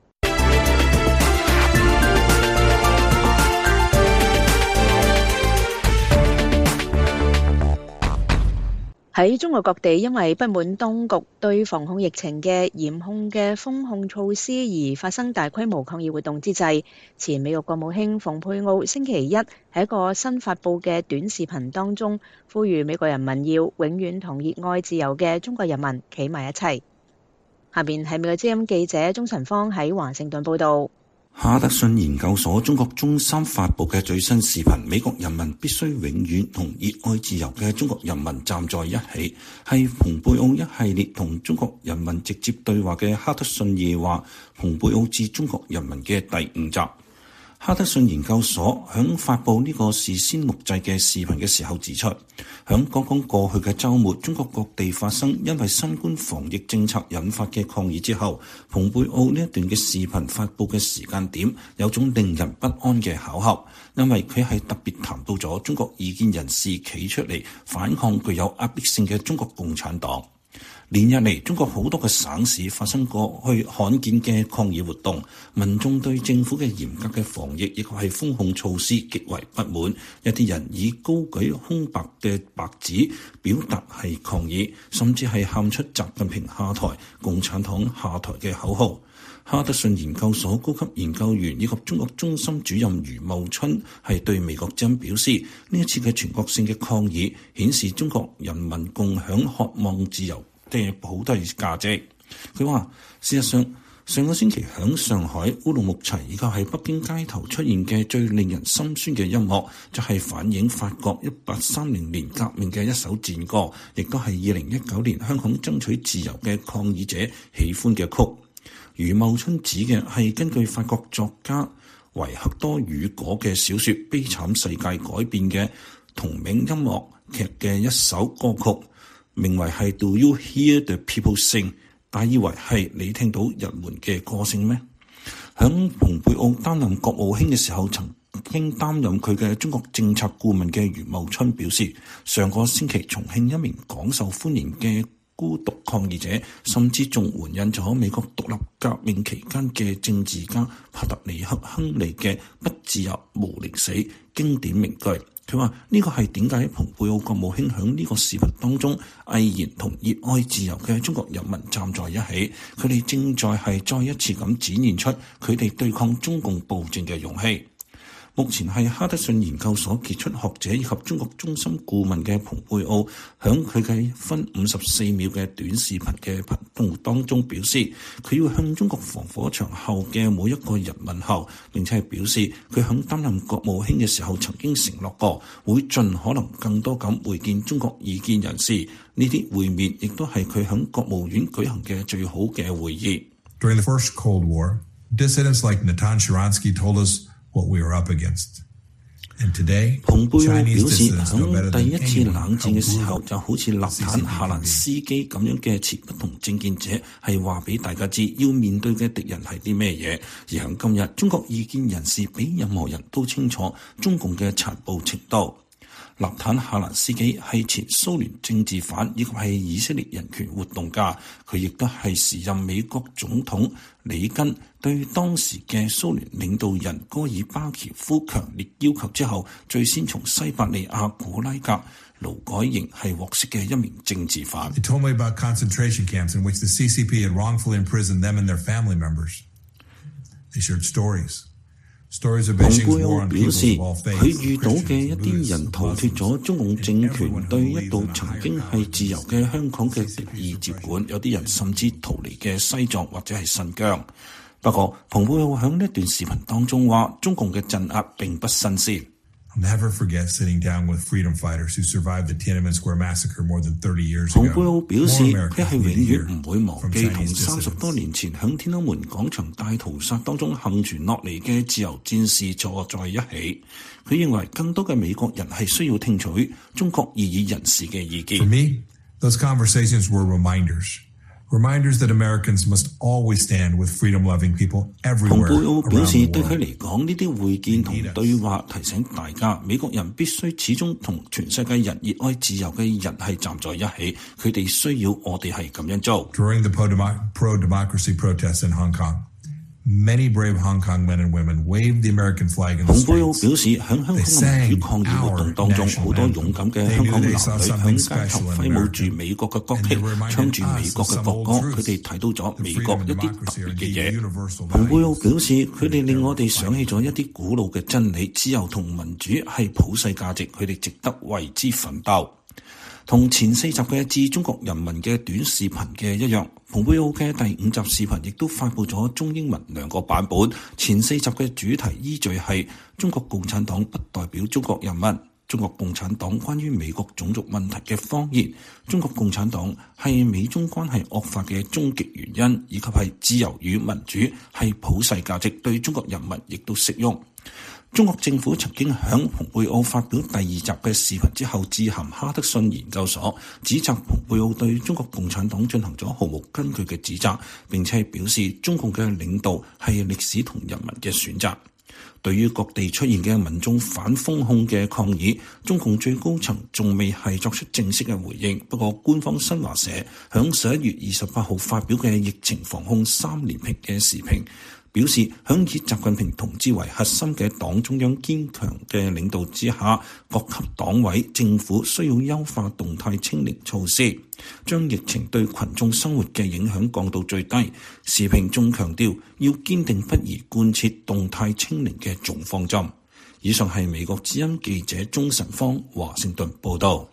喺中國各地，因為不滿當局對防控疫情嘅嚴控嘅封控措施而發生大規模抗議活動之際，前美國國務卿蓬佩奧星期一喺一個新發佈嘅短視頻當中，呼籲美國人民要永遠同熱愛自由嘅中國人民企埋一齊。下面係美國之音記者鍾晨芳喺華盛頓報導。 哈德遜研究所中國中心發佈嘅最新視頻，美國人民必須永遠同熱愛自由嘅中國人民站在一起，係蓬佩奧一系列同中國人民直接對話嘅哈德遜夜話蓬佩奧致中國人民嘅第5集。哈德遜研究所響發佈呢個事先錄製嘅視頻嘅時候指出，響剛剛過去嘅週末，中國各地發生因為新冠防疫政策引發嘅抗議之後，蓬佩奧呢一段嘅視頻發佈嘅時間點有種令人不安嘅巧合，因為佢係特別談到咗中國異見人士企出嚟反抗具有壓迫性嘅中國共產黨。連日嚟，中國好多嘅省市發生過去罕見嘅抗議活動，民眾對政府嘅嚴格嘅防疫亦係封控措施極為不滿，一啲人以高舉空白嘅白紙表達係抗議，甚至係喊出習近平下台、共產黨下台嘅口號。哈德遜研究所高級研究員以及中國中心主任余茂春係對美國之音表示，呢一次嘅全國性嘅抗議顯示中國人民共享渴望自由嘅好多價值。佢話事實上，上個星期響上海烏魯木齊以及喺北京街頭出現嘅最令人心酸嘅音樂，就係反映法國1830年革命嘅一首戰歌，亦都係2019年香港爭取自由嘅抗議者喜歡嘅曲。余茂春指嘅係根據法國作家維克多雨果嘅小說《悲慘世界》改編嘅同名音樂劇嘅一首歌曲，名為係 Do You Hear the People Sing？ 大意為係你聽到人們嘅歌聲咩？響蓬佩奧擔任國務卿嘅時候，曾經擔任佢嘅中國政策顧問嘅余茂春表示，上個星期重慶一名廣受歡迎嘅孤獨抗議者，甚至仲援引咗美國獨立革命期間嘅政治家帕特里克·亨利嘅不自由無寧死經典名句。佢話呢個係點解蓬佩奧國務卿響呢個視頻當中毅然同熱愛自由嘅中國人民站在一起，佢哋正在係再一次咁展現出佢哋對抗中共暴政嘅勇氣。目前係哈德遜研究所傑出學者以及中國中心顧問嘅蓬佩奧，響佢嘅分54秒嘅短視頻嘅頻道當中表示，佢要向中國防火牆後嘅每一個人問候，並且係表示佢響擔任國務卿嘅時候曾經承諾過，會盡可能更多咁會見中國異見人士。呢啲會面亦都係佢響國務院舉行嘅最好嘅會議。 During the first Cold War, dissidents like Natan Sharansky told us what we were up against. And today, 蓬佩奧表示，響第一次冷戰嘅時候，就好似納坦夏蘭斯基咁樣嘅持不同政見者，係話俾大家知要面對嘅敵人係啲咩嘢。而響今日，中國異見人士比任何人都清楚中共嘅殘暴程度。納坦夏蘭斯基係前蘇聯政治犯，以及係以色列人權活動家。佢亦都係時任美國總統里根對當時嘅蘇聯領導人戈爾巴喬夫強烈要求之後，最先從西伯利亞古拉格勞改營係獲釋嘅一名政治犯。 He told me about concentration camps in which the CCP had wrongfully imprisoned them and their family members. They shared stories 蓬佩奧表示，佢遇到嘅一啲人逃脫咗中共政權對一度曾經係自由嘅香港嘅敵意接管，有啲人甚至逃離嘅西藏或者係新疆。不過，蓬佩奧喺呢一段視頻當中話，中共嘅鎮壓並不新鮮。 Never forget sitting down with freedom fighters who survived the Tiananmen Square massacre more than 30 years ago. 蓬佩奧表示，佢係永遠唔會忘記同30多年前響天安門廣場大屠殺當中幸存落嚟嘅自由戰士坐在一起。佢認為更多嘅美國人係需要聽取中國異議人士嘅意見。 For me, those conversations were reminders that Americans must always stand with freedom-loving people everywhere. 蓬佩奧表示，對佢嚟講，呢啲會見同對話提醒大家，美國人必須始終同全世界人熱愛自由嘅人係站在一起。佢哋需要我哋係咁樣做。 During the pro-democracy protests in Hong Kong,Many brave Hong Kong men and women waved the American flag in the streets. 蓬佩奧表示，喺香港嘅民主抗議活動當中，好多勇敢嘅香港男女喺街頭揮舞住美國嘅國旗，唱住美國嘅國歌。佢哋睇到咗美國一啲特別嘅嘢。蓬佩奧表示，佢哋令我哋想起咗一啲古老嘅真理，自由同民主係普世價值，佢哋值得為之奮鬥。同前4集嘅致中國人民嘅短視頻嘅一樣，蓬佩奧嘅第5集視頻亦都發佈咗中英文2個版本。前4集嘅主題依序係中國共產黨不代表中國人民、中國共產黨關於美國種族問題嘅謊言、中國共產黨係美中關係惡化嘅終極原因，以及係自由與民主係普世價值，對中國人民亦都適用。中國政府曾經響蓬佩奧發表第2集嘅視頻之後，致函哈德遜研究所，指責蓬佩奧對中國共產黨進行咗毫無根據嘅指責，並且表示中共嘅領導係歷史同人民嘅選擇。對於各地出現嘅民眾反封控嘅抗議，中共最高層仲未係作出正式嘅回應。不過，官方新華社響11月28號發表嘅疫情防控3連評嘅時評，表示響以習近平同志為核心嘅黨中央堅強嘅領導之下，各級黨委政府需要優化動態清零措施，將疫情對群眾生活嘅影響降到最低。時評仲強調要堅定不移貫徹動態清零嘅總方針。以上係美國之音記者鍾晨芳華盛頓報道。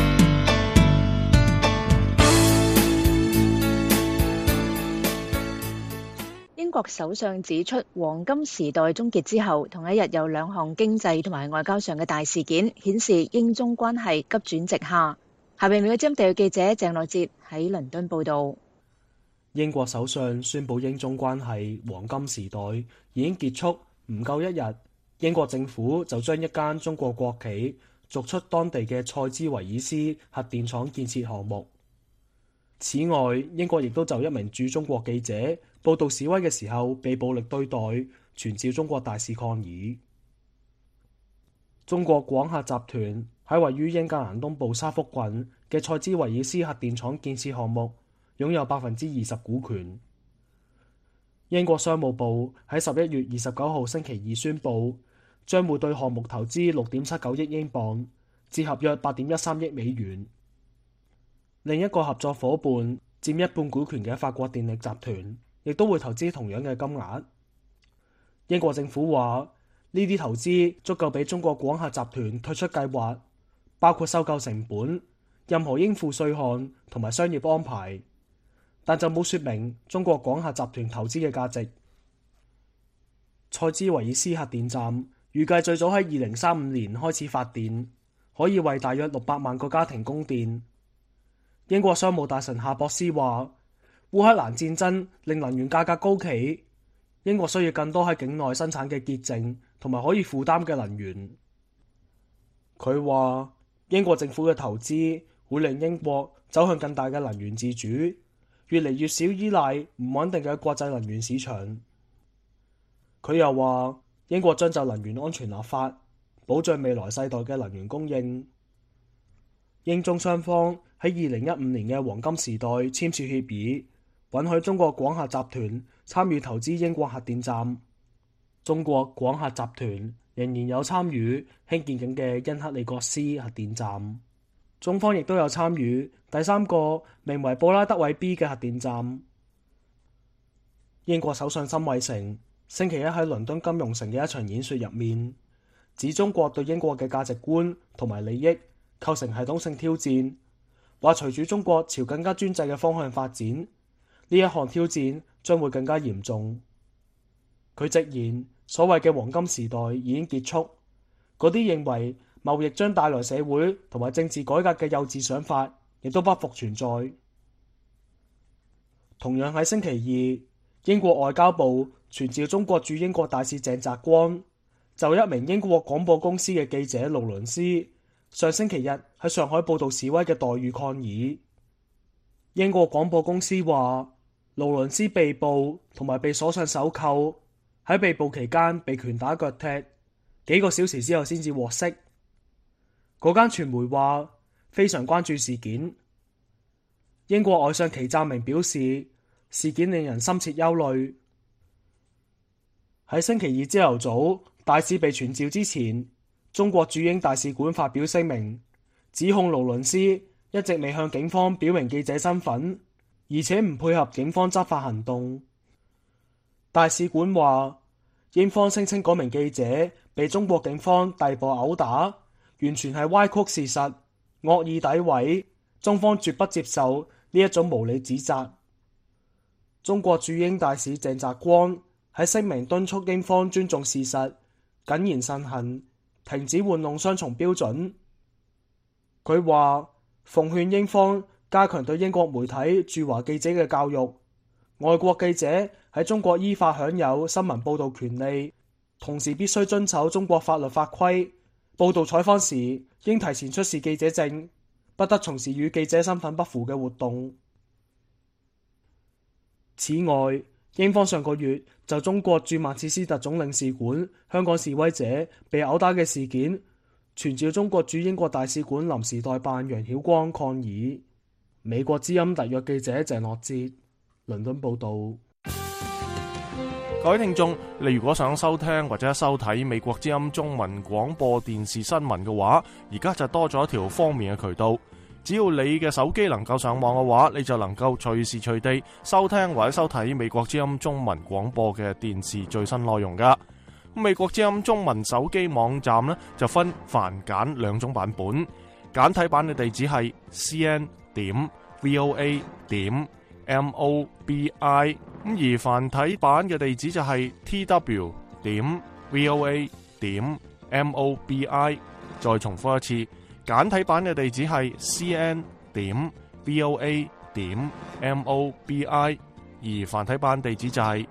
英國首相指出，黃金時代終結之後，同一日有2項經濟同埋外交上嘅大事件，顯示英中關係急轉直下。下邊美國之音地記者鄭樂哲喺倫敦報道。 英國首相宣布英中關係黃金時代已經結束，唔夠一日，英國政府就將一間中國國企逐出當地嘅塞茲維爾斯核電廠建設項目。此外，英國亦都就一名駐中國記者報道示威嘅時候被暴力對待，傳召中國大使抗議。中國廣核集團喺位於英格蘭東部沙福郡嘅塞茲維爾斯核電廠建設項目擁有20%股權。英國商務部喺11月29號星期二宣布，將會對項目投資6.79億英鎊，折合約8.13億美元。另一個合作夥伴佔一半股權嘅法國電力集團，亦都會投資同樣嘅金額。英國政府話，呢啲投資足夠俾中國廣核集團退出計劃，包括收購成本、任何應付稅項同埋商業安排，但就冇說明中國廣核集團投資嘅價值。塞茲維爾斯核電站預計最早喺2035年開始發電，可以為大約600萬個家庭供電。英國商務大臣夏博斯話，烏克蘭戰爭令能源價格高企，英國需要更多喺境內生產嘅潔淨同埋可以負擔嘅能源。佢話，英國政府嘅投資會令英國走向更大嘅能源自主，越嚟越少依賴唔穩定嘅國際能源市場。佢又話，英國將就能源安全立法，保障未來世代嘅能源供應。英中雙方喺2015年嘅黃金時代簽署協議，允許中國廣核集團參與投資英國核電站。中國廣核集團仍然有參與興建緊嘅恩克里格斯核電站，中方亦都有參與第3個名為布拉德韋 B 嘅核電站。英國首相辛偉誠星期一喺倫敦金融城嘅一場演說入面，指中國對英國嘅價值觀同埋利益構成系統性挑戰，話隨住中國朝更加專制嘅方向發展，呢一項挑戰將會更加嚴重。佢直言，所謂嘅黃金時代已經結束，嗰啲認為貿易將帶來社會同埋政治改革嘅幼稚想法，亦都不復存在。同樣喺星期二，英國外交部傳召中國駐英國大使鄭澤光，就一名英國廣播公司嘅記者勞倫斯上星期日喺上海報道示威嘅待遇抗議。英國廣播公司話，勞倫斯被捕同埋被鎖上手銬，喺被捕期間被拳打腳踢，幾個小時之後先至獲釋。嗰間傳媒話非常關注事件。英國外相祁湛明表示，事件令人深切憂慮。喺星期二朝頭早，大使被傳召之前，中國駐英大使館發表聲明，指控勞倫斯一直未向警方表明記者身份，而且唔配合警方執法行動。大使館話，英方聲稱嗰名記者被中國警方逮捕毆打，完全係歪曲事實，惡意詆毀，中方絕不接受呢一種無理指責。中國駐英大使鄭澤光喺聲明敦促英方尊重事實，謹言慎行，停止玩弄雙重標準。佢話，奉勸英方加強對英國媒體駐華記者嘅教育，外國記者喺中國依法享有新聞報道權利，同時必須遵守中國法律法規，報道採訪時應提前出示記者證，不得從事與記者身份不符嘅活動。此外，英方上個月就中國駐曼徹斯特總領事館香港示威者被毆打嘅事件，傳召中國駐英國大使館臨時代辦楊曉光抗議。美國之音特約記者鄭樂哲，倫敦報道。 各位聽眾，你如果想收聽或者收睇美國之音中文廣播電視新聞嘅話，而家就多咗一條方便嘅渠道。只要你嘅手機能夠上網嘅話，你就能夠隨時隨地收聽或者收睇美國之音中文廣播嘅電視最新內容噶。美國之音中文手機網站呢，就分繁簡兩種版本，簡體版嘅地址係 cn.voa.mobi， 而繁體版嘅地址就係 tw.voa.mobi。 再重複一次，簡體版嘅地址係 cn.voa.mobi， 而繁體版地址就係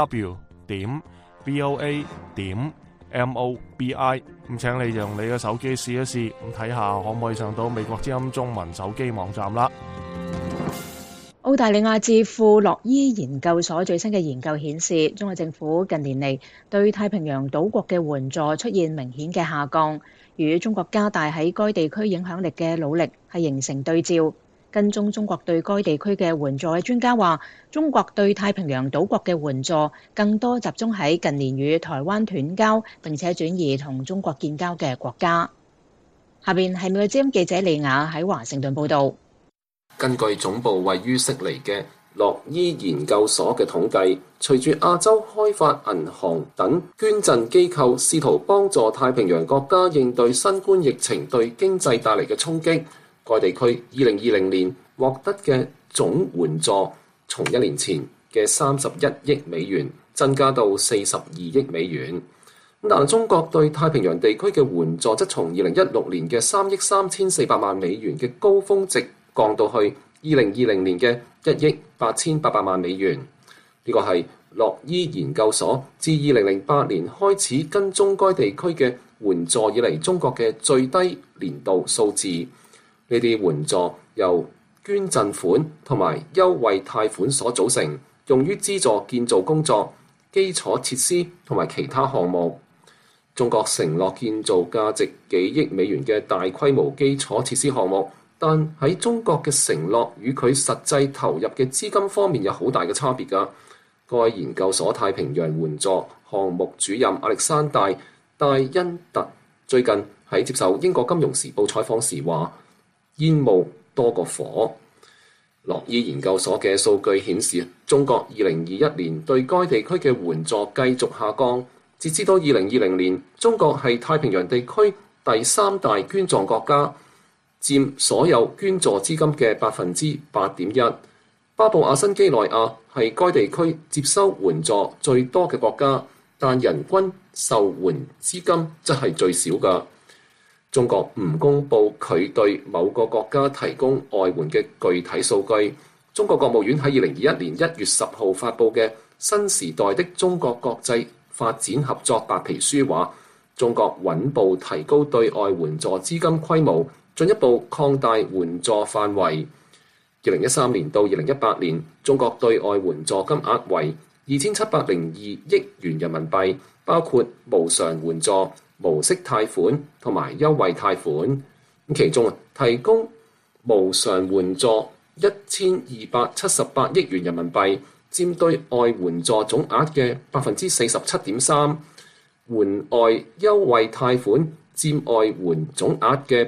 tw.voa.mobi。 咁請你用你嘅手機試一試，咁睇下可唔可以上到美國之音中文手機網站啦。 澳大利亞智庫洛伊研究所最新嘅研究顯示，中國政府近年嚟對太平洋島國嘅援助出現明顯嘅下降，與中國加大喺該地區影響力嘅努力係形成對照。跟蹤中國對該地區嘅援助嘅專家話，中國對太平洋島國嘅援助更多集中喺近年與台灣斷交並且轉移同中國建交嘅國家。下邊係美國之音記者李雅喺華盛頓報導。 根據總部位於悉尼嘅洛伊研究所嘅統計，隨住亞洲開發銀行等捐贈機構試圖幫助太平洋國家應對新冠疫情對經濟帶嚟嘅衝擊，該地區2020年獲得嘅總援助從1年前嘅31億美元增加到42億美元。但中國對太平洋地區嘅援助則從2016年嘅3億3400萬美元嘅高峰值降到去2020年嘅1億8800萬美元。呢個係洛伊研究所自2008年開始跟蹤該地區嘅援助以嚟中國嘅最低年度數字。呢啲援助由捐贈款同埋優惠貸款所組成，用於資助建造工作、基礎設施同埋其他項目。中國承諾建造價值幾億美元嘅大規模基礎設施項目，但喺中國嘅承諾與佢實際投入嘅資金方面有好大嘅差別㗎。該研究所太平洋援助項目主任亞歷山大·戴恩特最近喺接受英國金融時報採訪時話：煙霧多過火。 諾伊研究所嘅數據顯示，中國2021年對該地區嘅援助繼續下降。截至到2020年，中國係太平洋地區第3大捐助國家，佔所有捐助資金嘅 8.1%。巴布亞新幾內亞係該地區接收援助最多嘅國家，但人均受援資金則係最少嘅。中國唔公布佢對某個國家提供外援嘅具體數據。中國國務院喺2021年1月10號發布嘅《新時代的中國國際發展合作白皮書》話，中國穩步提高對外援助資金規模，進一步擴大援助範圍。2013年到2018年，中國對外援助金額為2702億元人民幣，包括無償援助、無息貸款同埋優惠貸款。其中提供無償援助1278億元人民幣，佔對外援助總額嘅 47.3%， 援外優惠貸款佔外援總額嘅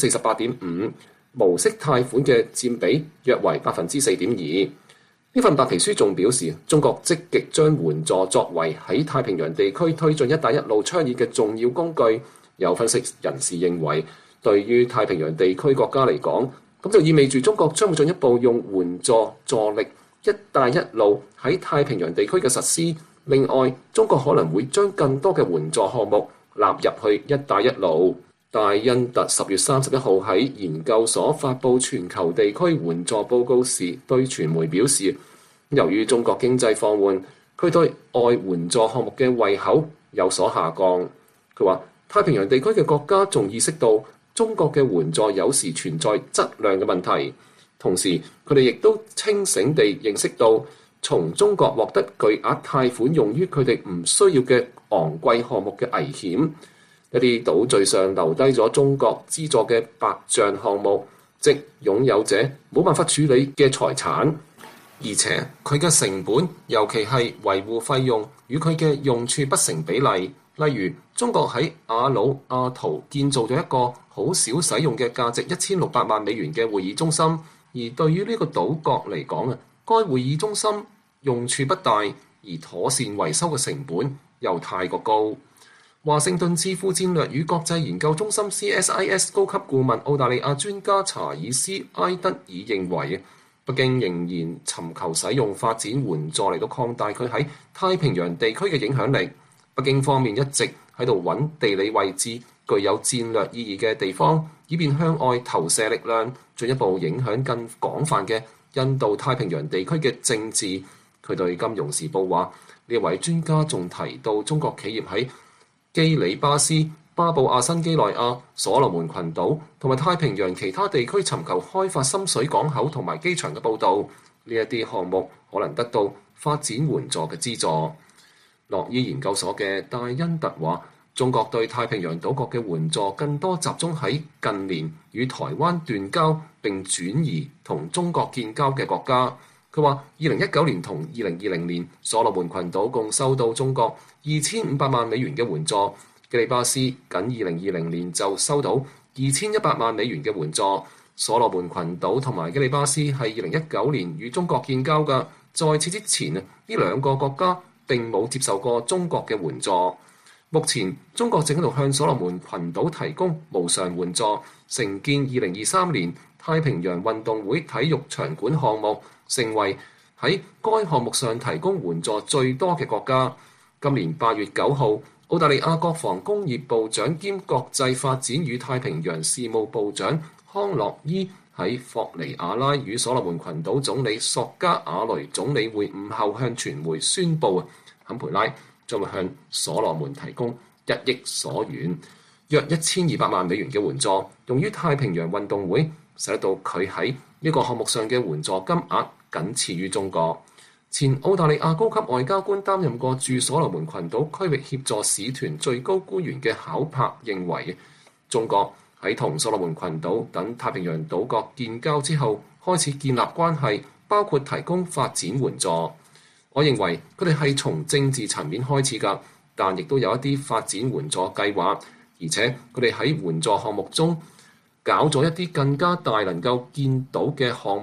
48.5%， 無息貸款嘅佔比約為 4.2%。呢份白皮書仲表示，中國積極將援助作為喺太平洋地區推進一帶一路倡議嘅重要工具。有分析人士認為，對於太平洋地區國家嚟講，咁就意味住中國將會進一步用援助助力一帶一路喺太平洋地區嘅實施。另外，中國可能會將更多嘅援助項目納入去一帶一路。戴恩特10月31號喺研究所發布全球地區援助報告時，對傳媒表示，由於中國經濟放緩，佢對外援助項目嘅胃口有所下降。佢話，太平洋地區嘅國家仲意識到中國嘅援助有時存在質量嘅問題，同時佢哋亦都清醒地認識到從中國獲得巨額貸款用於佢哋唔需要嘅昂貴項目嘅危險。一啲島嶼上留低咗中國資助嘅白象項目，即擁有者冇辦法處理嘅財產，而且佢嘅成本，尤其係維護費用，與佢嘅用處不成比例。例如，中國喺阿魯阿圖建造咗一個好少使用嘅價值1600萬美元嘅會議中心，而對於呢個島國嚟講啊，該會議中心用處不大，而妥善維修嘅成本又太過高。華盛頓智庫戰略與國際研究中心 CSIS 高級顧問澳大利亞專家查爾斯埃德爾認為，北京仍然尋求使用發展援助嚟到擴大佢喺太平洋地區嘅影響力。北京方面一直喺度揾地理位置具有戰略意義嘅地方，以便向外投射力量，進一步影響更廣泛嘅印度太平洋地區嘅政治。佢對《金融時報》話，呢位專家仲提到中國企業喺基里巴斯、巴布亞新幾內亞、所羅門群島同埋太平洋其他地區尋求開發深水港口同埋機場嘅報導，呢一啲項目可能得到發展援助嘅資助。諾伊研究所嘅戴恩特話，中國對太平洋島國嘅援助更多集中喺近年與台灣斷交並轉移同中國建交嘅國家。佢話，2019年同2020年，所羅門群島共收到中國2500萬美元嘅援助，基里巴斯僅2020年就收到2100萬美元嘅援助。所羅門群島同埋基里巴斯係2019年與中國建交嘅，在此之前呢兩個國家並冇接受過中國嘅援助。目前中國正喺度向所羅門群島提供無償援助，承建2023年太平洋運動會體育場館項目，成為喺該項目上提供援助最多嘅國家。今年8月9號，澳大利亞國防工業部長兼國際發展與太平洋事務部長康諾伊喺霍尼亞拉與所羅門群島總理索加瓦雷總理會晤後向傳媒宣布，坎培拉將會向所羅門提供1億所元，約1200萬美元嘅援助，用於太平洋運動會，使到佢喺呢個項目上嘅援助金額僅次於中國。前澳大利亞高級外交官擔任過駐所羅門群島區域協助使團最高官員嘅考柏認為，中國喺同所羅門群島等太平洋島國建交之後，開始建立關係，包括提供發展援助。我認為佢哋係從政治層面開始㗎，但亦都有一啲發展援助計劃，而且佢哋喺援助項目中搞咗一啲更加大能夠見到嘅項目，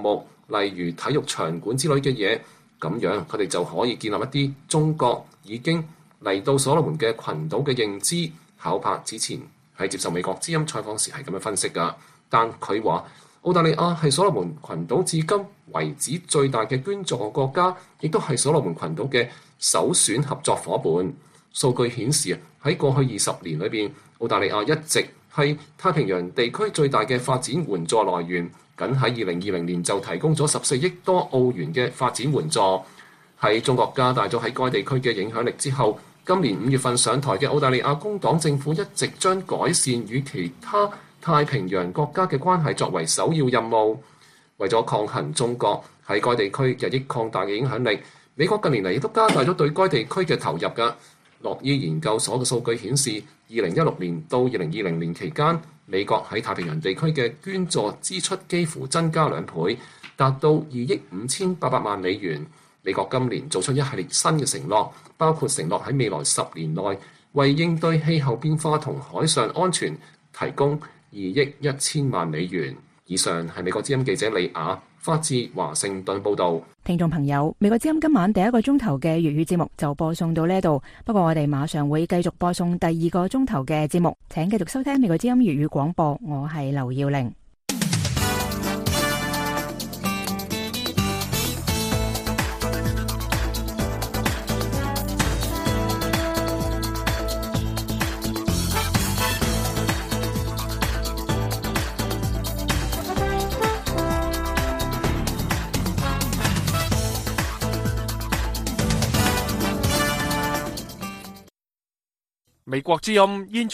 例如體育場館之類嘅嘢，咁樣佢哋就可以建立一啲中國已經嚟到所羅門嘅群島嘅認知。考帕之前喺接受美國之音採訪時係咁樣分析㗎，但佢話澳大利亞係所羅門群島至今為止最大嘅捐助國家，亦都係所羅門群島嘅首選合作伙伴。數據顯示喺過去20年裏邊，澳大利亞一直係太平洋地區最大嘅發展援助來源，僅喺2020年就提供咗14億多澳元嘅發展援助。喺中國加大咗喺該地區嘅影響力之後，今年5月份上台嘅澳大利亞工黨政府一直將改善與其他太平洋國家嘅關係作為首要任務。為咗抗衡中國喺該地區日益擴大嘅影響力，美國近年嚟亦都加大咗對該地區嘅投入㗎。諾伊研究所嘅數據顯示，2016年到2020年期間，美國喺太平洋地區嘅捐助支出幾乎增加2倍，達到2億5800萬美元。美國今年做出一系列新嘅承諾，包括承諾喺未來10年內為應對氣候變化同海上安全提供2億1000萬美元。以上係美國之音記者李亞發自華盛頓報導。 聽眾朋友，美國之音今晚第1個鐘頭嘅粵語節目就播送到呢度，不過我哋馬上會繼續播送第2個鐘頭嘅節目，請繼續收聽美國之音粵語廣播，我係劉耀玲。 美國之音